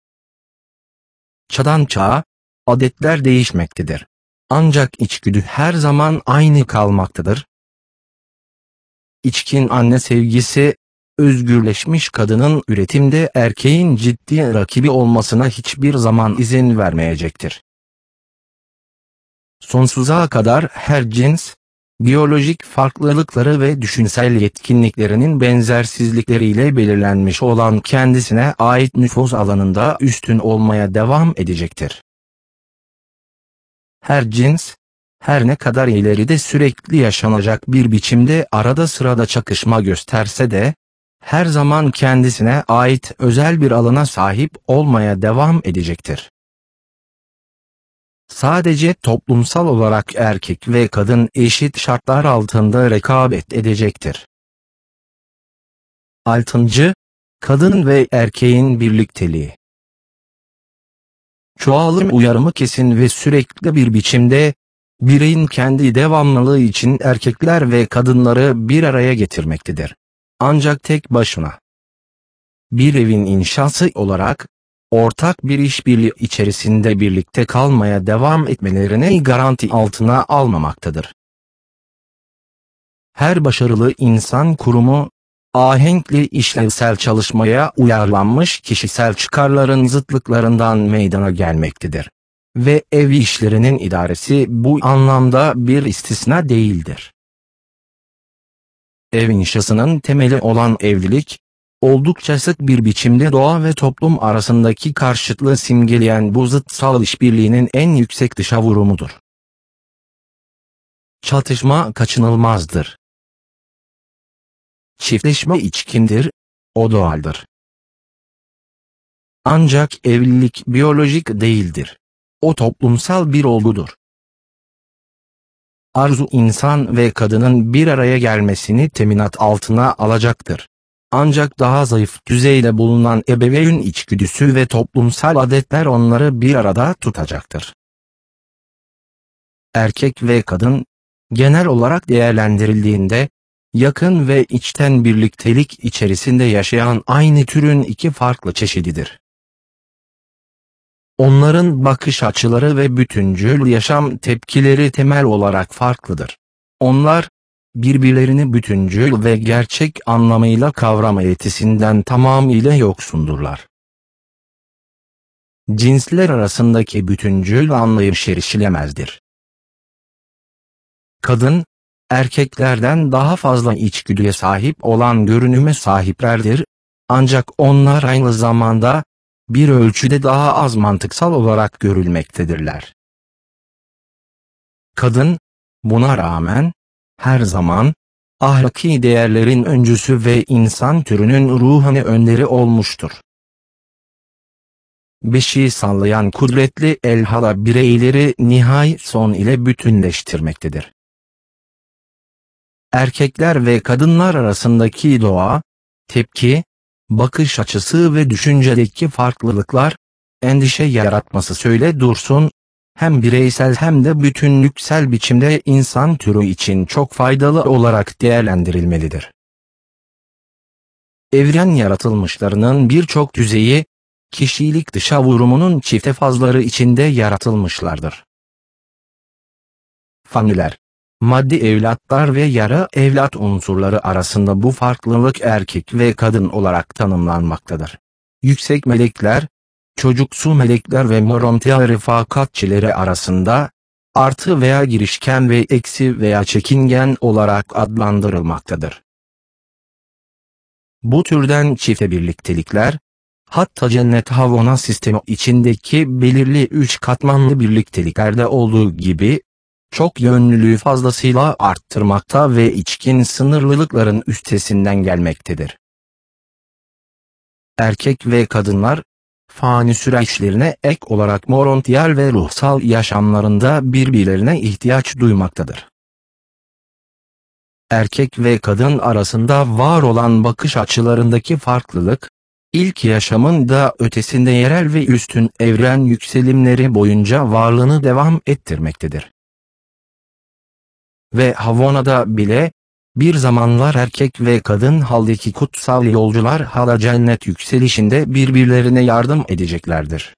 Çağdan çağa, adetler değişmektedir. Ancak içgüdü her zaman aynı kalmaktadır. İçkin anne sevgisi, özgürleşmiş kadının üretimde erkeğin ciddi rakibi olmasına hiçbir zaman izin vermeyecektir. Sonsuza kadar her cins, biyolojik farklılıkları ve düşünsel yetkinliklerinin benzersizlikleriyle belirlenmiş olan kendisine ait nüfuz alanında üstün olmaya devam edecektir. Her cins, her ne kadar ileride sürekli yaşanacak bir biçimde arada sırada çakışma gösterse de, her zaman kendisine ait özel bir alana sahip olmaya devam edecektir. Sadece toplumsal olarak erkek ve kadın eşit şartlar altında rekabet edecektir. 6. Kadın ve erkeğin birlikteliği. Çoğalım uyarımı kesin ve sürekli bir biçimde, bireyin kendi devamlılığı için erkekler ve kadınları bir araya getirmektedir. Ancak tek başına bir evin inşası olarak, ortak bir işbirliği içerisinde birlikte kalmaya devam etmelerini garanti altına almamaktadır. Her başarılı insan kurumu, ahenkli işlevsel çalışmaya uyarlanmış kişisel çıkarların zıtlıklarından meydana gelmektedir. Ve ev işlerinin idaresi bu anlamda bir istisna değildir. Ev inşasının temeli olan evlilik, oldukça sık bir biçimde doğa ve toplum arasındaki karşıtlığı simgeleyen bu zıtsal işbirliğinin en yüksek dışa vurumudur. Çatışma kaçınılmazdır. Çiftleşme içkindir, o doğaldır. Ancak evlilik biyolojik değildir. O toplumsal bir olgudur. Arzu insan ve kadının bir araya gelmesini teminat altına alacaktır. Ancak daha zayıf düzeyde bulunan ebeveyn içgüdüsü ve toplumsal adetler onları bir arada tutacaktır. Erkek ve kadın, genel olarak değerlendirildiğinde, yakın ve içten birliktelik içerisinde yaşayan aynı türün iki farklı çeşididir. Onların bakış açıları ve bütüncül yaşam tepkileri temel olarak farklıdır. Onlar, birbirlerini bütüncül ve gerçek anlamıyla kavrama yetisinden tamamıyla yoksundurlar. Cinsler arasındaki bütüncül anlayış erişilemezdir. Kadın, erkeklerden daha fazla içgüdüye sahip olan görünüme sahiplerdir, ancak onlar aynı zamanda, bir ölçüde daha az mantıksal olarak görülmektedirler. Kadın, buna rağmen, her zaman, ahlaki değerlerin öncüsü ve insan türünün ruhani önderi olmuştur. Beşiği sallayan kudretli elhala bireyleri nihai son ile bütünleştirmektedir. Erkekler ve kadınlar arasındaki doğa, tepki, bakış açısı ve düşüncedeki farklılıklar, endişe yaratması söyle dursun, hem bireysel hem de bütünlüksel biçimde insan türü için çok faydalı olarak değerlendirilmelidir. Evren yaratılmışlarının birçok düzeyi, kişilik dışa vurumunun çifte fazları içinde yaratılmışlardır. Faniler, maddi evlatlar ve yarı evlat unsurları arasında bu farklılık erkek ve kadın olarak tanımlanmaktadır. Yüksek melekler, çocuksu melekler ve morontia refakatçileri arasında, artı veya girişken ve eksi veya çekingen olarak adlandırılmaktadır. Bu türden çifte birliktelikler, hatta cennet Havona sistemi içindeki belirli üç katmanlı birlikteliklerde olduğu gibi, çok yönlülüğü fazlasıyla arttırmakta ve içkin sınırlılıkların üstesinden gelmektedir. Erkek ve kadınlar, fani süreçlerine ek olarak morontiyal ve ruhsal yaşamlarında birbirlerine ihtiyaç duymaktadır. Erkek ve kadın arasında var olan bakış açılarındaki farklılık, ilk yaşamın da ötesinde yerel ve üstün evren yükselimleri boyunca varlığını devam ettirmektedir. Ve Havona'da bile, bir zamanlar erkek ve kadın haldeki kutsal yolcular hala cennet yükselişinde birbirlerine yardım edeceklerdir.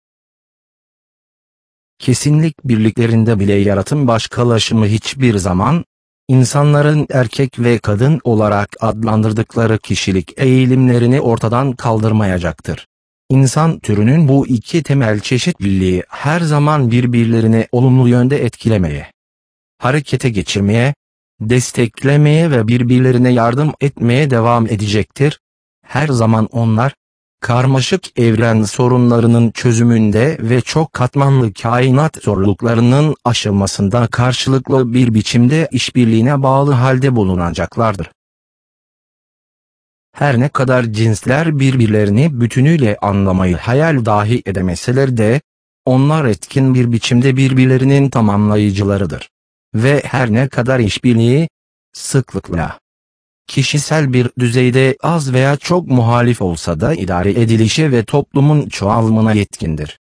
Kesinlik birliklerinde bile yaratım başkalaşımı hiçbir zaman, insanların erkek ve kadın olarak adlandırdıkları kişilik eğilimlerini ortadan kaldırmayacaktır. İnsan türünün bu iki temel çeşitliliği her zaman birbirlerini olumlu yönde etkilemeye, harekete geçirmeye, desteklemeye ve birbirlerine yardım etmeye devam edecektir. Her zaman onlar, karmaşık evren sorunlarının çözümünde ve çok katmanlı kainat zorluklarının aşılmasında karşılıklı bir biçimde işbirliğine bağlı halde bulunacaklardır. Her ne kadar cinsler birbirlerini bütünüyle anlamayı hayal dahi edemeseler de, onlar etkin bir biçimde birbirlerinin tamamlayıcılarıdır. Ve her ne kadar işbirliği, sıklıkla, kişisel bir düzeyde az veya çok muhalif olsa da idare edilişe ve toplumun çoğalımına yetkindir.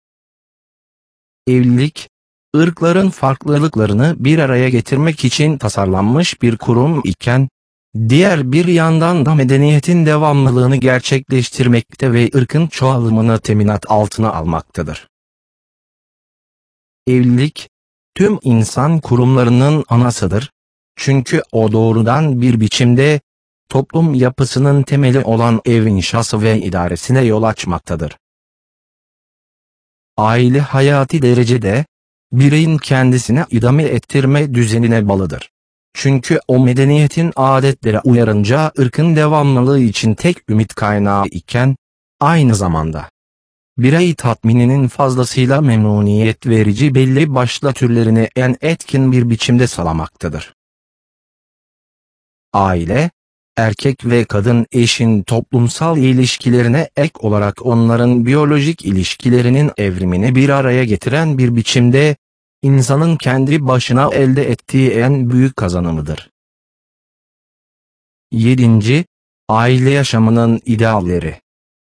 Evlilik, ırkların farklılıklarını bir araya getirmek için tasarlanmış bir kurum iken, Diğer bir yandan da medeniyetin devamlılığını gerçekleştirmekte ve ırkın çoğalımını teminat altına almaktadır. Evlilik, tüm insan kurumlarının anasıdır. Çünkü o doğrudan bir biçimde, toplum yapısının temeli olan ev inşası ve idaresine yol açmaktadır. Aile hayati derecede, bireyin kendisine idame ettirme düzenine bağlıdır. Çünkü o medeniyetin adetlere uyarınca ırkın devamlılığı için tek ümit kaynağı iken, aynı zamanda, birey tatmininin fazlasıyla memnuniyet verici belli başlı türlerini en etkin bir biçimde sağlamaktadır. Aile, erkek ve kadın eşin toplumsal ilişkilerine ek olarak onların biyolojik ilişkilerinin evrimini bir araya getiren bir biçimde, insanın kendi başına elde ettiği en büyük kazanımıdır. 7. Aile yaşamının idealleri.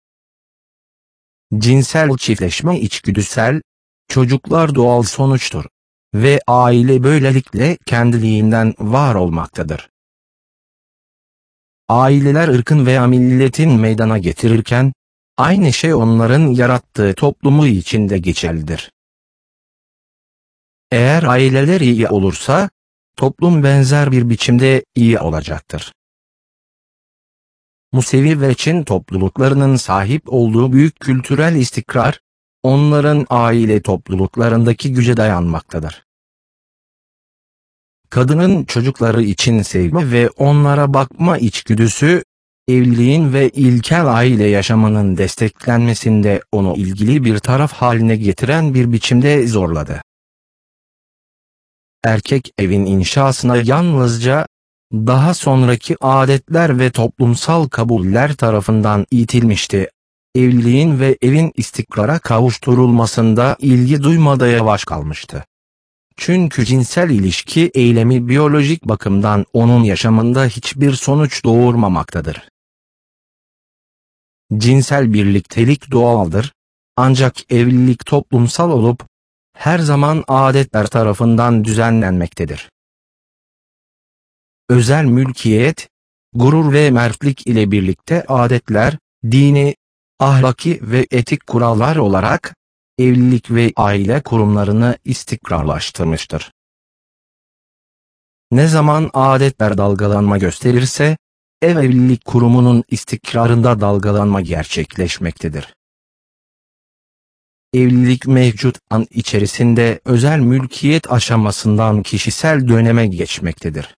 Cinsel çiftleşme içgüdüsel, çocuklar doğal sonuçtur ve aile böylelikle kendiliğinden var olmaktadır. Aileler ırkın veya milletin meydana getirirken, aynı şey onların yarattığı toplumu için de geçerlidir. Eğer aileler iyi olursa, toplum benzer bir biçimde iyi olacaktır. Musevi ve Çin topluluklarının sahip olduğu büyük kültürel istikrar, onların aile topluluklarındaki güce dayanmaktadır. Kadının çocukları için sevme ve onlara bakma içgüdüsü, evliliğin ve ilkel aile yaşamının desteklenmesinde onu ilgili bir taraf haline getiren bir biçimde zorladı. Erkek evin inşasına yalnızca, daha sonraki adetler ve toplumsal kabuller tarafından itilmişti. Evliliğin ve evin istikrara kavuşturulmasında ilgi duymada yavaş kalmıştı. Çünkü cinsel ilişki eylemi biyolojik bakımdan onun yaşamında hiçbir sonuç doğurmamaktadır. Cinsel birliktelik doğaldır, ancak evlilik toplumsal olup, her zaman adetler tarafından düzenlenmektedir. Özel mülkiyet, gurur ve mertlik ile birlikte adetler, dini, ahlaki ve etik kurallar olarak, evlilik ve aile kurumlarını istikrarlaştırmıştır. Ne zaman adetler dalgalanma gösterirse, evlilik kurumunun istikrarında dalgalanma gerçekleşmektedir. Evlilik mevcut an içerisinde özel mülkiyet aşamasından kişisel döneme geçmektedir.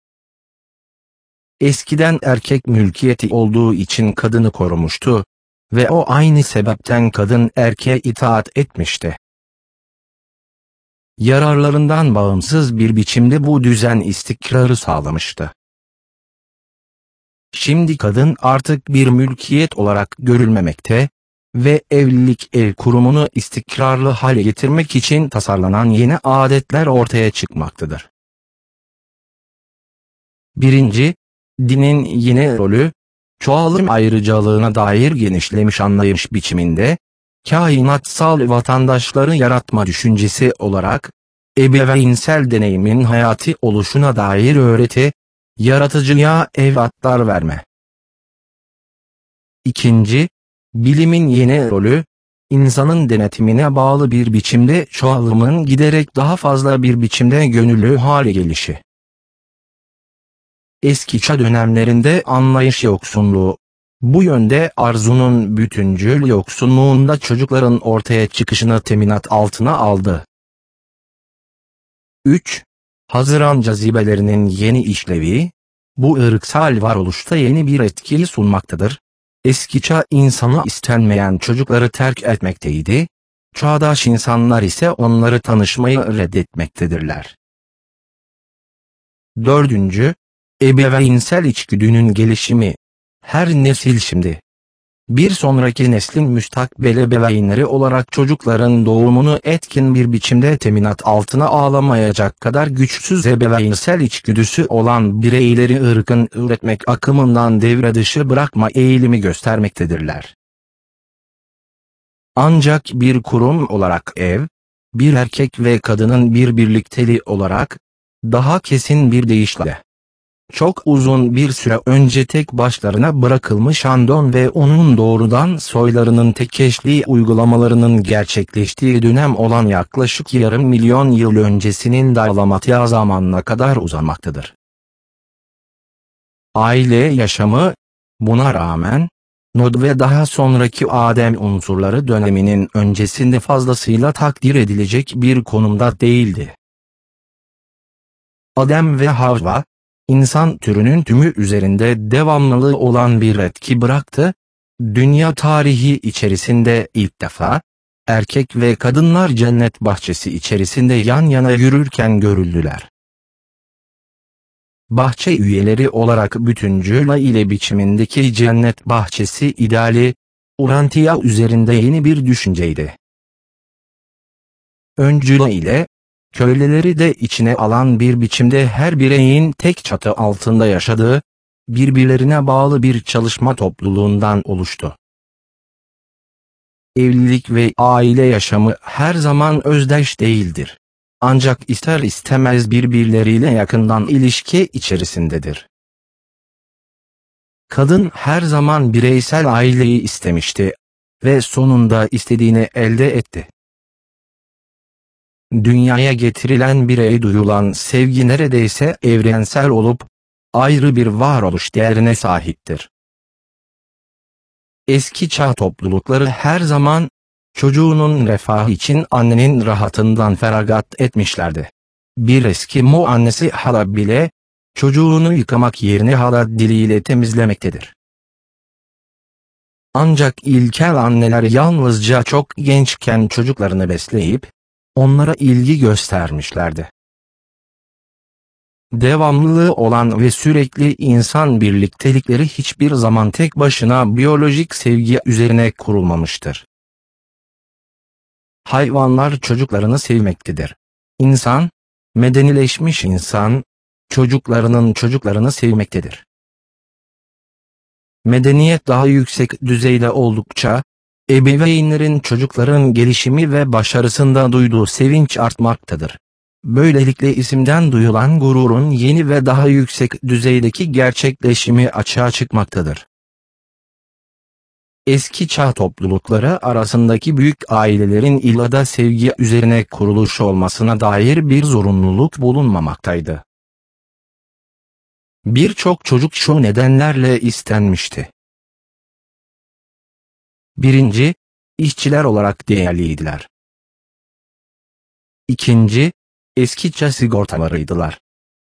Eskiden erkek mülkiyeti olduğu için kadını korumuştu ve o aynı sebepten kadın erkeğe itaat etmişti. Yararlarından bağımsız bir biçimde bu düzen istikrarı sağlamıştı. Şimdi kadın artık bir mülkiyet olarak görülmemekte ve evlilik ev kurumunu istikrarlı hale getirmek için tasarlanan yeni adetler ortaya çıkmaktadır. 1. Dinin yeni rolü, çoğalım ayrıcalığına dair genişlemiş anlayış biçiminde, kainatsal vatandaşları yaratma düşüncesi olarak, ebeveynsel deneyimin hayati oluşuna dair öğreti, yaratıcıya evlatlar verme. 2. Bilimin yeni rolü, insanın denetimine bağlı bir biçimde çoğalımın giderek daha fazla bir biçimde gönüllü hale gelişi. Eski çağ dönemlerinde anlayış yoksunluğu, bu yönde arzunun bütüncül yoksunluğunda çocukların ortaya çıkışını teminat altına aldı. 3. Haziran cazibelerinin yeni işlevi, bu ırksal varoluşta yeni bir etkiyi sunmaktadır. Eski çağ insanı istenmeyen çocukları terk etmekteydi, çağdaş insanlar ise onları tanışmayı reddetmektedirler. 4. Ebeveynsel içgüdünün gelişimi, her nesil şimdi, bir sonraki neslin müstakbel ebeveynleri olarak çocukların doğumunu etkin bir biçimde teminat altına alamayacak kadar güçsüz ebeveynsel içgüdüsü olan bireyleri ırkın üretmek akımından devre dışı bırakma eğilimi göstermektedirler. Ancak bir kurum olarak ev, bir erkek ve kadının bir birlikteliği olarak, daha kesin bir deyişle, çok uzun bir süre önce tek başlarına bırakılmış Andon ve onun doğrudan soylarının tek eşliği uygulamalarının gerçekleştiği dönem olan yaklaşık yarım milyon yıl öncesinin Dalamatya zamanına kadar uzamaktadır. Aile yaşamı, buna rağmen, Nod ve daha sonraki Adem unsurları döneminin öncesinde fazlasıyla takdir edilecek bir konumda değildi. Adem ve Havva, insan türünün tümü üzerinde devamlılığı olan bir etki bıraktı. Dünya tarihi içerisinde ilk defa, erkek ve kadınlar cennet bahçesi içerisinde yan yana yürürken görüldüler. Bahçe üyeleri olarak bütüncül ile biçimindeki cennet bahçesi ideali, Urantia üzerinde yeni bir düşünceydi. Öncül ile, köleleri de içine alan bir biçimde her bireyin tek çatı altında yaşadığı, birbirlerine bağlı bir çalışma topluluğundan oluştu. Evlilik ve aile yaşamı her zaman özdeş değildir. Ancak ister istemez birbirleriyle yakından ilişki içerisindedir. Kadın her zaman bireysel aileyi istemişti ve sonunda istediğini elde etti. Dünyaya getirilen bireye duyulan sevgi neredeyse evrensel olup, ayrı bir varoluş değerine sahiptir. Eski çağ toplulukları her zaman, çocuğunun refahı için annenin rahatından feragat etmişlerdi. Bir Eskimo annesi hala bile, çocuğunu yıkamak yerine hala diliyle temizlemektedir. Ancak ilkel anneler yalnızca çok gençken çocuklarını besleyip, onlara ilgi göstermişlerdi. Devamlılığı olan ve sürekli insan birliktelikleri hiçbir zaman tek başına biyolojik sevgi üzerine kurulmamıştır. Hayvanlar çocuklarını sevmektedir. İnsan, medenileşmiş insan, çocuklarını sevmektedir. Medeniyet daha yüksek düzeyde oldukça, ebeveynlerin çocukların gelişimi ve başarısında duyduğu sevinç artmaktadır. Böylelikle isimden duyulan gururun yeni ve daha yüksek düzeydeki gerçekleşimi açığa çıkmaktadır. Eski çağ toplulukları arasındaki büyük ailelerin illa da sevgi üzerine kuruluş olmasına dair bir zorunluluk bulunmamaktaydı. Birçok çocuk şu nedenlerle istenmişti. 1. İşçiler olarak değerliydiler. 2. Eskiça sigortalarıydılar.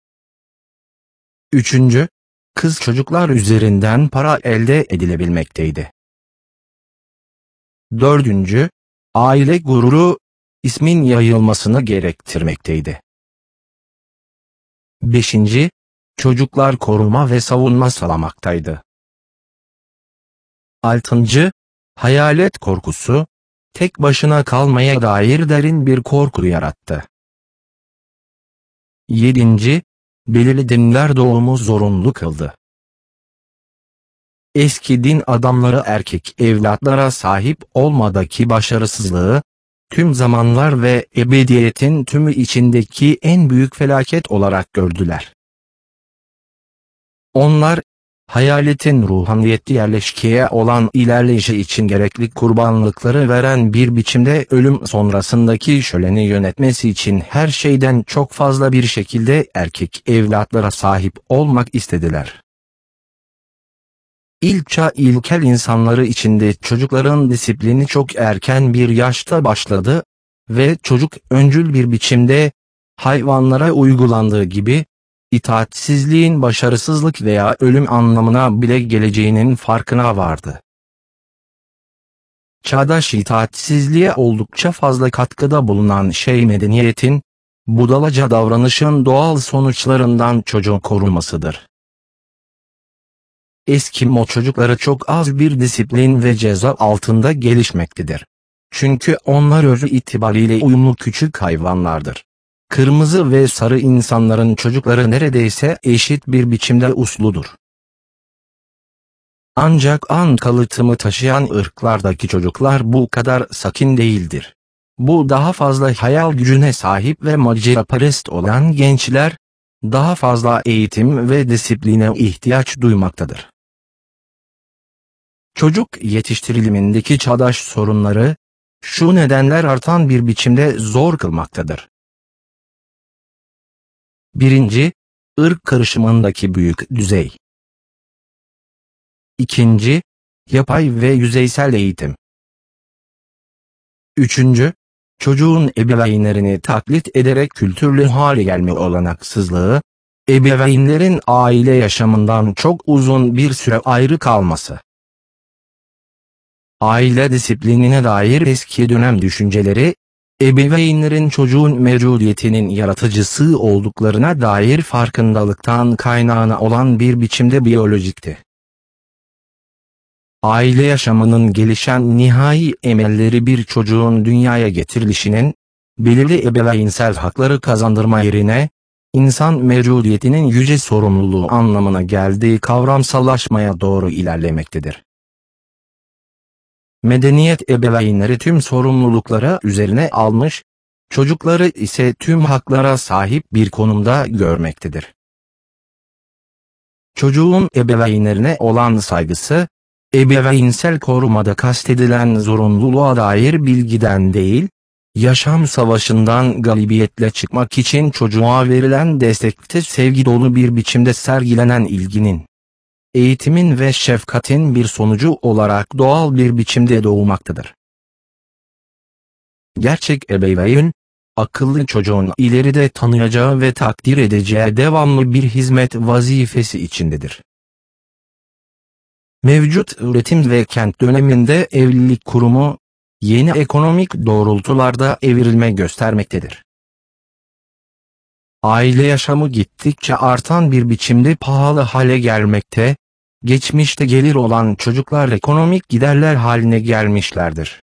3. Kız çocuklar üzerinden para elde edilebilmekteydi. 4. Aile gururu, ismin yayılmasını gerektirmekteydi. 5. Çocuklar koruma ve savunma sağlamaktaydı. 6. Hayalet korkusu, tek başına kalmaya dair derin bir korku yarattı. 7. Belirli dinler doğumu zorunlu kıldı. Eski din adamları erkek evlatlara sahip olmadaki başarısızlığı, tüm zamanlar ve ebediyetin tümü içindeki en büyük felaket olarak gördüler. Onlar, hayaletin ruhaniyetli yerleşkeye olan ilerleyişi için gerekli kurbanlıkları veren bir biçimde ölüm sonrasındaki şöleni yönetmesi için her şeyden çok fazla bir şekilde erkek evlatlara sahip olmak istediler. İlk çağ ilkel insanları içinde çocukların disiplini çok erken bir yaşta başladı ve çocuk öncül bir biçimde, hayvanlara uygulandığı gibi, itaatsizliğin başarısızlık veya ölüm anlamına bile geleceğinin farkına vardı. Çağdaş itaatsizliğe oldukça fazla katkıda bulunan medeniyetin, budalaca davranışın doğal sonuçlarından çocuğun korunmasıdır. Eskimo çocukları çok az bir disiplin ve ceza altında gelişmektedir. Çünkü onlar özü itibariyle uyumlu küçük hayvanlardır. Kırmızı ve sarı insanların çocukları neredeyse eşit bir biçimde usludur. Ancak an kalıtımı taşıyan ırklardaki çocuklar bu kadar sakin değildir. Bu daha fazla hayal gücüne sahip ve maceraperest olan gençler, daha fazla eğitim ve disipline ihtiyaç duymaktadır. Çocuk yetiştirilmindeki çağdaş sorunları, şu nedenler artan bir biçimde zor kılmaktadır. 1. Irk karışımındaki büyük düzey. 2. Yapay ve yüzeysel eğitim. 3. Çocuğun ebeveynlerini taklit ederek kültürlü hale gelme olanaksızlığı, ebeveynlerin aile yaşamından çok uzun bir süre ayrı kalması. Aile disiplinine dair eski dönem düşünceleri, ebeveynlerin çocuğun mevcudiyetinin yaratıcısı olduklarına dair farkındalıktan kaynağına olan bir biçimde biyolojikti. Aile yaşamının gelişen nihai emelleri bir çocuğun dünyaya getirilişinin, belirli ebeveynsel hakları kazandırma yerine, insan mevcudiyetinin yüce sorumluluğu anlamına geldiği kavramsallaşmaya doğru ilerlemektedir. Medeniyet ebeveynleri tüm sorumlulukları üzerine almış, çocukları ise tüm haklara sahip bir konumda görmektedir. Çocuğun ebeveynlerine olan saygısı, ebeveynsel korumada kastedilen zorunluluğa dair bilgiden değil, yaşam savaşından galibiyetle çıkmak için çocuğa verilen destekte sevgi dolu bir biçimde sergilenen ilginin, eğitimin ve şefkatin bir sonucu olarak doğal bir biçimde doğmaktadır. Gerçek ebeveyn, akıllı çocuğun ileride tanıyacağı ve takdir edeceği devamlı bir hizmet vazifesi içindedir. Mevcut üretim ve kent döneminde evlilik kurumu, yeni ekonomik doğrultularda evrilme göstermektedir. Aile yaşamı gittikçe artan bir biçimde pahalı hale gelmekte, geçmişte gelir olan çocuklar ekonomik giderler haline gelmişlerdir.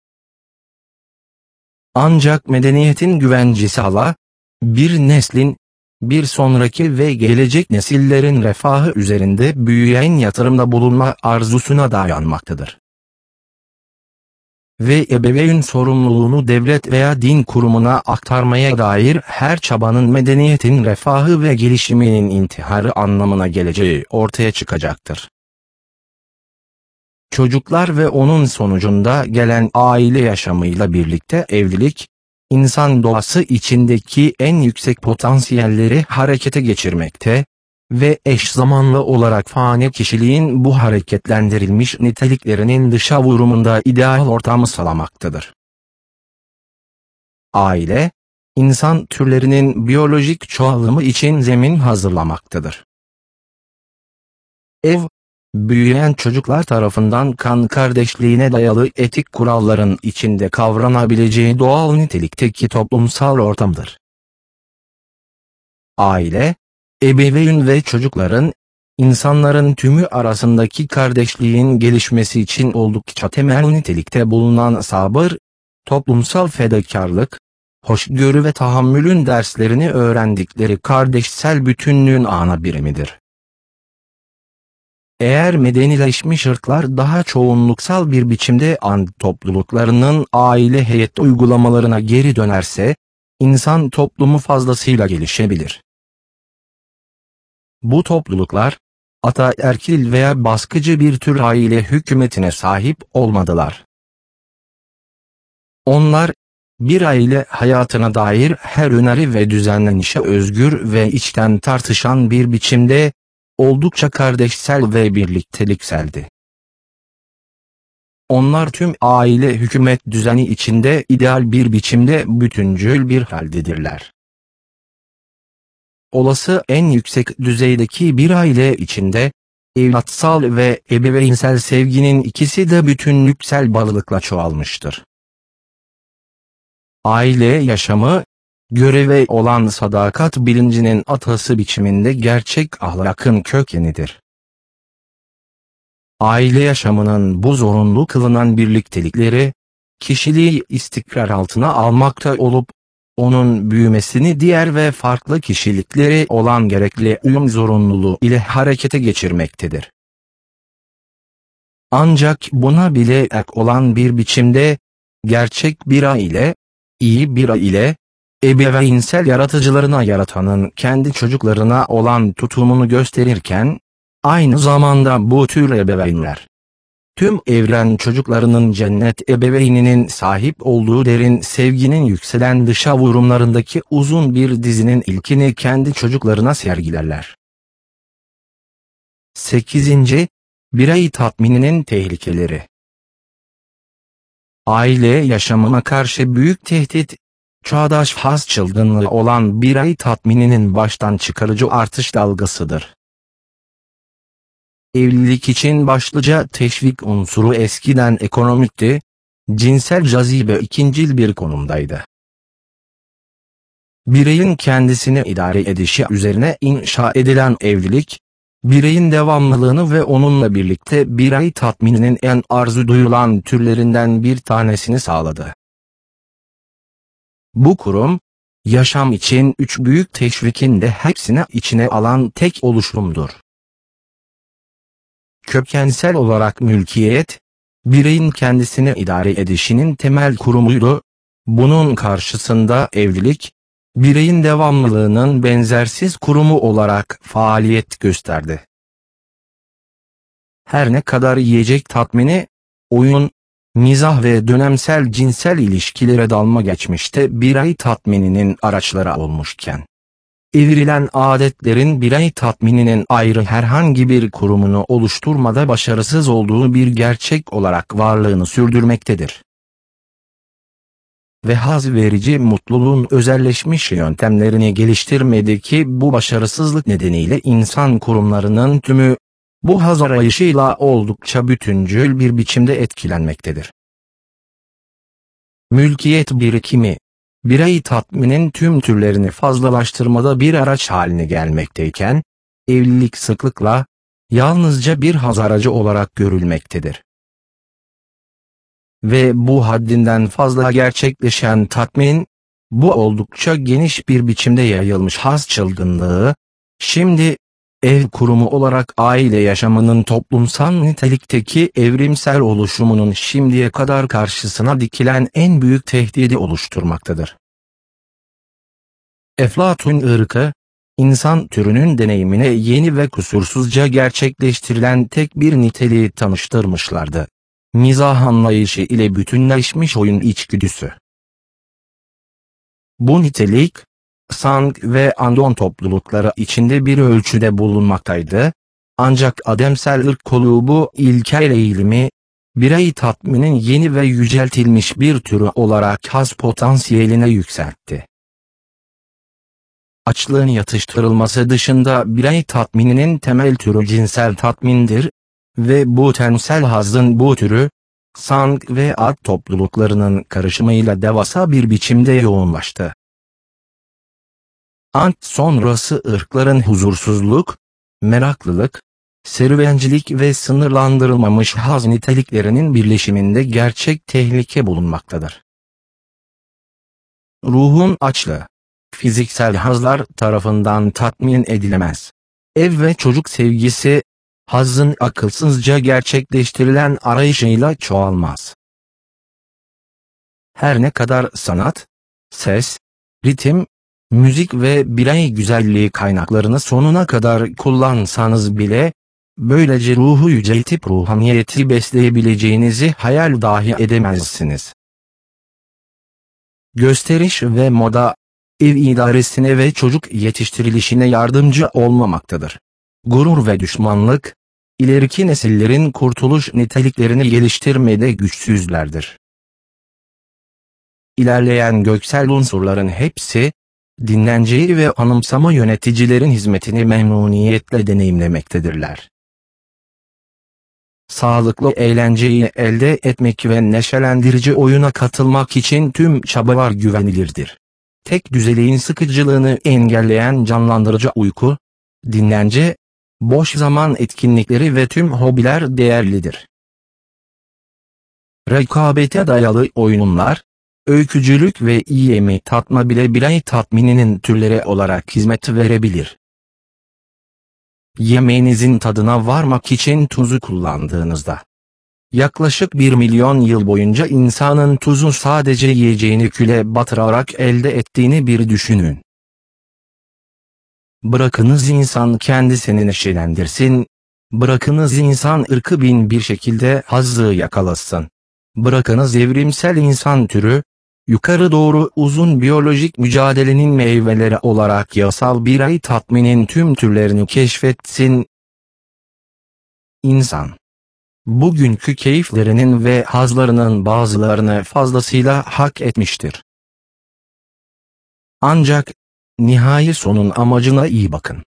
Ancak medeniyetin güvencesi hala, bir neslin, bir sonraki ve gelecek nesillerin refahı üzerinde büyüyen yatırımda bulunma arzusuna dayanmaktadır. Ve ebeveyn sorumluluğunu devlet veya din kurumuna aktarmaya dair her çabanın medeniyetin refahı ve gelişiminin intiharı anlamına geleceği ortaya çıkacaktır. Çocuklar ve onun sonucunda gelen aile yaşamıyla birlikte evlilik, insan doğası içindeki en yüksek potansiyelleri harekete geçirmekte ve eş zamanlı olarak fani kişiliğin bu hareketlendirilmiş niteliklerinin dışa vurumunda ideal ortamı sağlamaktadır. Aile, insan türlerinin biyolojik çoğalımı için zemin hazırlamaktadır. Ev, büyüyen çocuklar tarafından kan kardeşliğine dayalı etik kuralların içinde kavranabileceği doğal nitelikteki toplumsal ortamdır. Aile, ebeveyn ve çocukların, insanların tümü arasındaki kardeşliğin gelişmesi için oldukça temel nitelikte bulunan sabır, toplumsal fedakarlık, hoşgörü ve tahammülün derslerini öğrendikleri kardeşsel bütünlüğün ana birimidir. Eğer medenileşmiş ırklar daha çoğunluksal bir biçimde topluluklarının aile heyet uygulamalarına geri dönerse, insan toplumu fazlasıyla gelişebilir. Bu topluluklar, ataerkil veya baskıcı bir tür aile hükümetine sahip olmadılar. Onlar, bir aile hayatına dair her öneri ve düzenlenişe özgür ve içten tartışan bir biçimde, oldukça kardeşsel ve birliktelikseldi. Onlar tüm aile hükümet düzeni içinde ideal bir biçimde bütüncül bir haldedirler. Olası en yüksek düzeydeki bir aile içinde, evlatsal ve ebeveynsel sevginin ikisi de bütünlüksel bağlılıkla çoğalmıştır. Aile yaşamı, göreve olan sadakat bilincinin atası biçiminde gerçek ahlakın kökenidir. Aile yaşamının bu zorunlu kılınan birliktelikleri, kişiliği istikrar altına almakta olup, onun büyümesini diğer ve farklı kişilikleri olan gerekli uyum zorunluluğu ile harekete geçirmektedir. Ancak buna bile ek olan bir biçimde, gerçek bir aile, iyi bir aile, ebeveynsel yaratıcılarına yaratanın kendi çocuklarına olan tutumunu gösterirken, aynı zamanda bu tür ebeveynler, tüm evren çocuklarının cennet ebeveyninin sahip olduğu derin sevginin yükselen dışa vurumlarındaki uzun bir dizinin ilkini kendi çocuklarına sergilerler. 8. Birey tatmininin tehlikeleri. Aile yaşamına karşı büyük tehdit, çağdaş haz çılgınlığı olan birey tatmininin baştan çıkarıcı artış dalgasıdır. Evlilik için başlıca teşvik unsuru eskiden ekonomikti, cinsel cazibe ikincil bir konumdaydı. Bireyin kendisini idare edişi üzerine inşa edilen evlilik, bireyin devamlılığını ve onunla birlikte birey tatmininin en arzu duyulan türlerinden bir tanesini sağladı. Bu kurum, yaşam için üç büyük teşvikin de hepsini içine alan tek oluşumdur. Kökensel olarak mülkiyet, bireyin kendisini idare edişinin temel kurumuydu. Bunun karşısında evlilik, bireyin devamlılığının benzersiz kurumu olarak faaliyet gösterdi. Her ne kadar yiyecek tatmini, oyun, mizah ve dönemsel cinsel ilişkilere dalma geçmişte birey tatmininin araçları olmuşken, evrilen adetlerin birey tatmininin ayrı herhangi bir kurumunu oluşturmada başarısız olduğu bir gerçek olarak varlığını sürdürmektedir. Ve haz verici mutluluğun özelleşmiş yöntemlerini geliştirmedeki bu başarısızlık nedeniyle insan kurumlarının tümü, bu haz arayışıyla oldukça bütüncül bir biçimde etkilenmektedir. Mülkiyet birikimi, birey tatminin tüm türlerini fazlalaştırmada bir araç haline gelmekteyken, evlilik sıklıkla, yalnızca bir haz aracı olarak görülmektedir. Ve bu haddinden fazla gerçekleşen tatmin, bu oldukça geniş bir biçimde yayılmış haz çılgınlığı, şimdi, ev kurumu olarak aile yaşamının toplumsal nitelikteki evrimsel oluşumunun şimdiye kadar karşısına dikilen en büyük tehdidi oluşturmaktadır. Eflatun ırkı, insan türünün deneyimine yeni ve kusursuzca gerçekleştirilen tek bir niteliği tanıştırmışlardı. Mizah anlayışı ile bütünleşmiş oyun içgüdüsü. Bu nitelik, Sang ve Andon toplulukları içinde bir ölçüde bulunmaktaydı, ancak Ademsel ırk kolu bu ilkel eğilimi, birey tatminin yeni ve yüceltilmiş bir türü olarak haz potansiyeline yükseltti. Açlığın yatıştırılması dışında birey tatmininin temel türü cinsel tatmindir ve bu tensel hazın bu türü, Sang ve Ad topluluklarının karışımıyla devasa bir biçimde yoğunlaştı. Ant sonrası ırkların huzursuzluk, meraklılık, serüvencilik ve sınırlandırılmamış haz niteliklerinin birleşiminde gerçek tehlike bulunmaktadır. Ruhun açlığı, fiziksel hazlar tarafından tatmin edilemez. Ev ve çocuk sevgisi, hazın akılsızca gerçekleştirilen arayışıyla çoğalmaz. Her ne kadar sanat, ses, ritim, müzik ve birey güzelliği kaynaklarını sonuna kadar kullansanız bile, böylece ruhu yüceltip ruhaniyeti besleyebileceğinizi hayal dahi edemezsiniz. Gösteriş ve moda, ev idaresine ve çocuk yetiştirilişine yardımcı olmamaktadır. Gurur ve düşmanlık, ileriki nesillerin kurtuluş niteliklerini geliştirmede güçsüzlerdir. İlerleyen göksel unsurların hepsi, dinlenceyi ve anımsama yöneticilerin hizmetini memnuniyetle deneyimlemektedirler. Sağlıklı eğlenceyi elde etmek ve neşelendirici oyuna katılmak için tüm çabalar güvenilirdir. Tek düzeliğin sıkıcılığını engelleyen canlandırıcı uyku, dinlence, boş zaman etkinlikleri ve tüm hobiler değerlidir. Rekabete dayalı oyunlar, öykücülük ve iyi yemi tatma bile birey tatmininin türleri olarak hizmet verebilir. Yemeğinizin tadına varmak için tuzu kullandığınızda, Yaklaşık 1 milyon yıl boyunca insanın tuzu sadece yiyeceğini küle batırarak elde ettiğini bir düşünün. Bırakınız insan kendisini neşelendirsin. Bırakınız insan ırkı bin bir şekilde hazzı yakalasın. Bırakınız evrimsel insan türü, yukarı doğru uzun biyolojik mücadelenin meyveleri olarak yasal birey tatminin tüm türlerini keşfetsin. İnsan, bugünkü keyiflerinin ve hazlarının bazılarını fazlasıyla hak etmiştir. Ancak, nihai sonun amacına iyi bakın.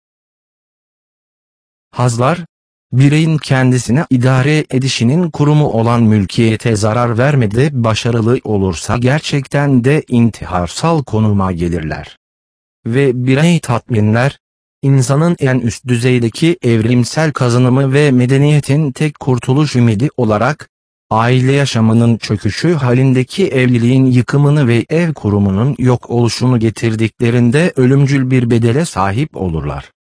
Hazlar, bireyin kendisine idare edişinin kurumu olan mülkiyete zarar vermede başarılı olursa gerçekten de intiharsal konuma gelirler. Ve birey tatminler, insanın en üst düzeydeki evrimsel kazanımı ve medeniyetin tek kurtuluş ümidi olarak, aile yaşamının çöküşü halindeki evliliğin yıkımını ve ev kurumunun yok oluşunu getirdiklerinde ölümcül bir bedele sahip olurlar.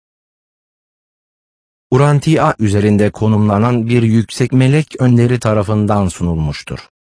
Urantia üzerinde konumlanan bir yüksek melek önderi tarafından sunulmuştur.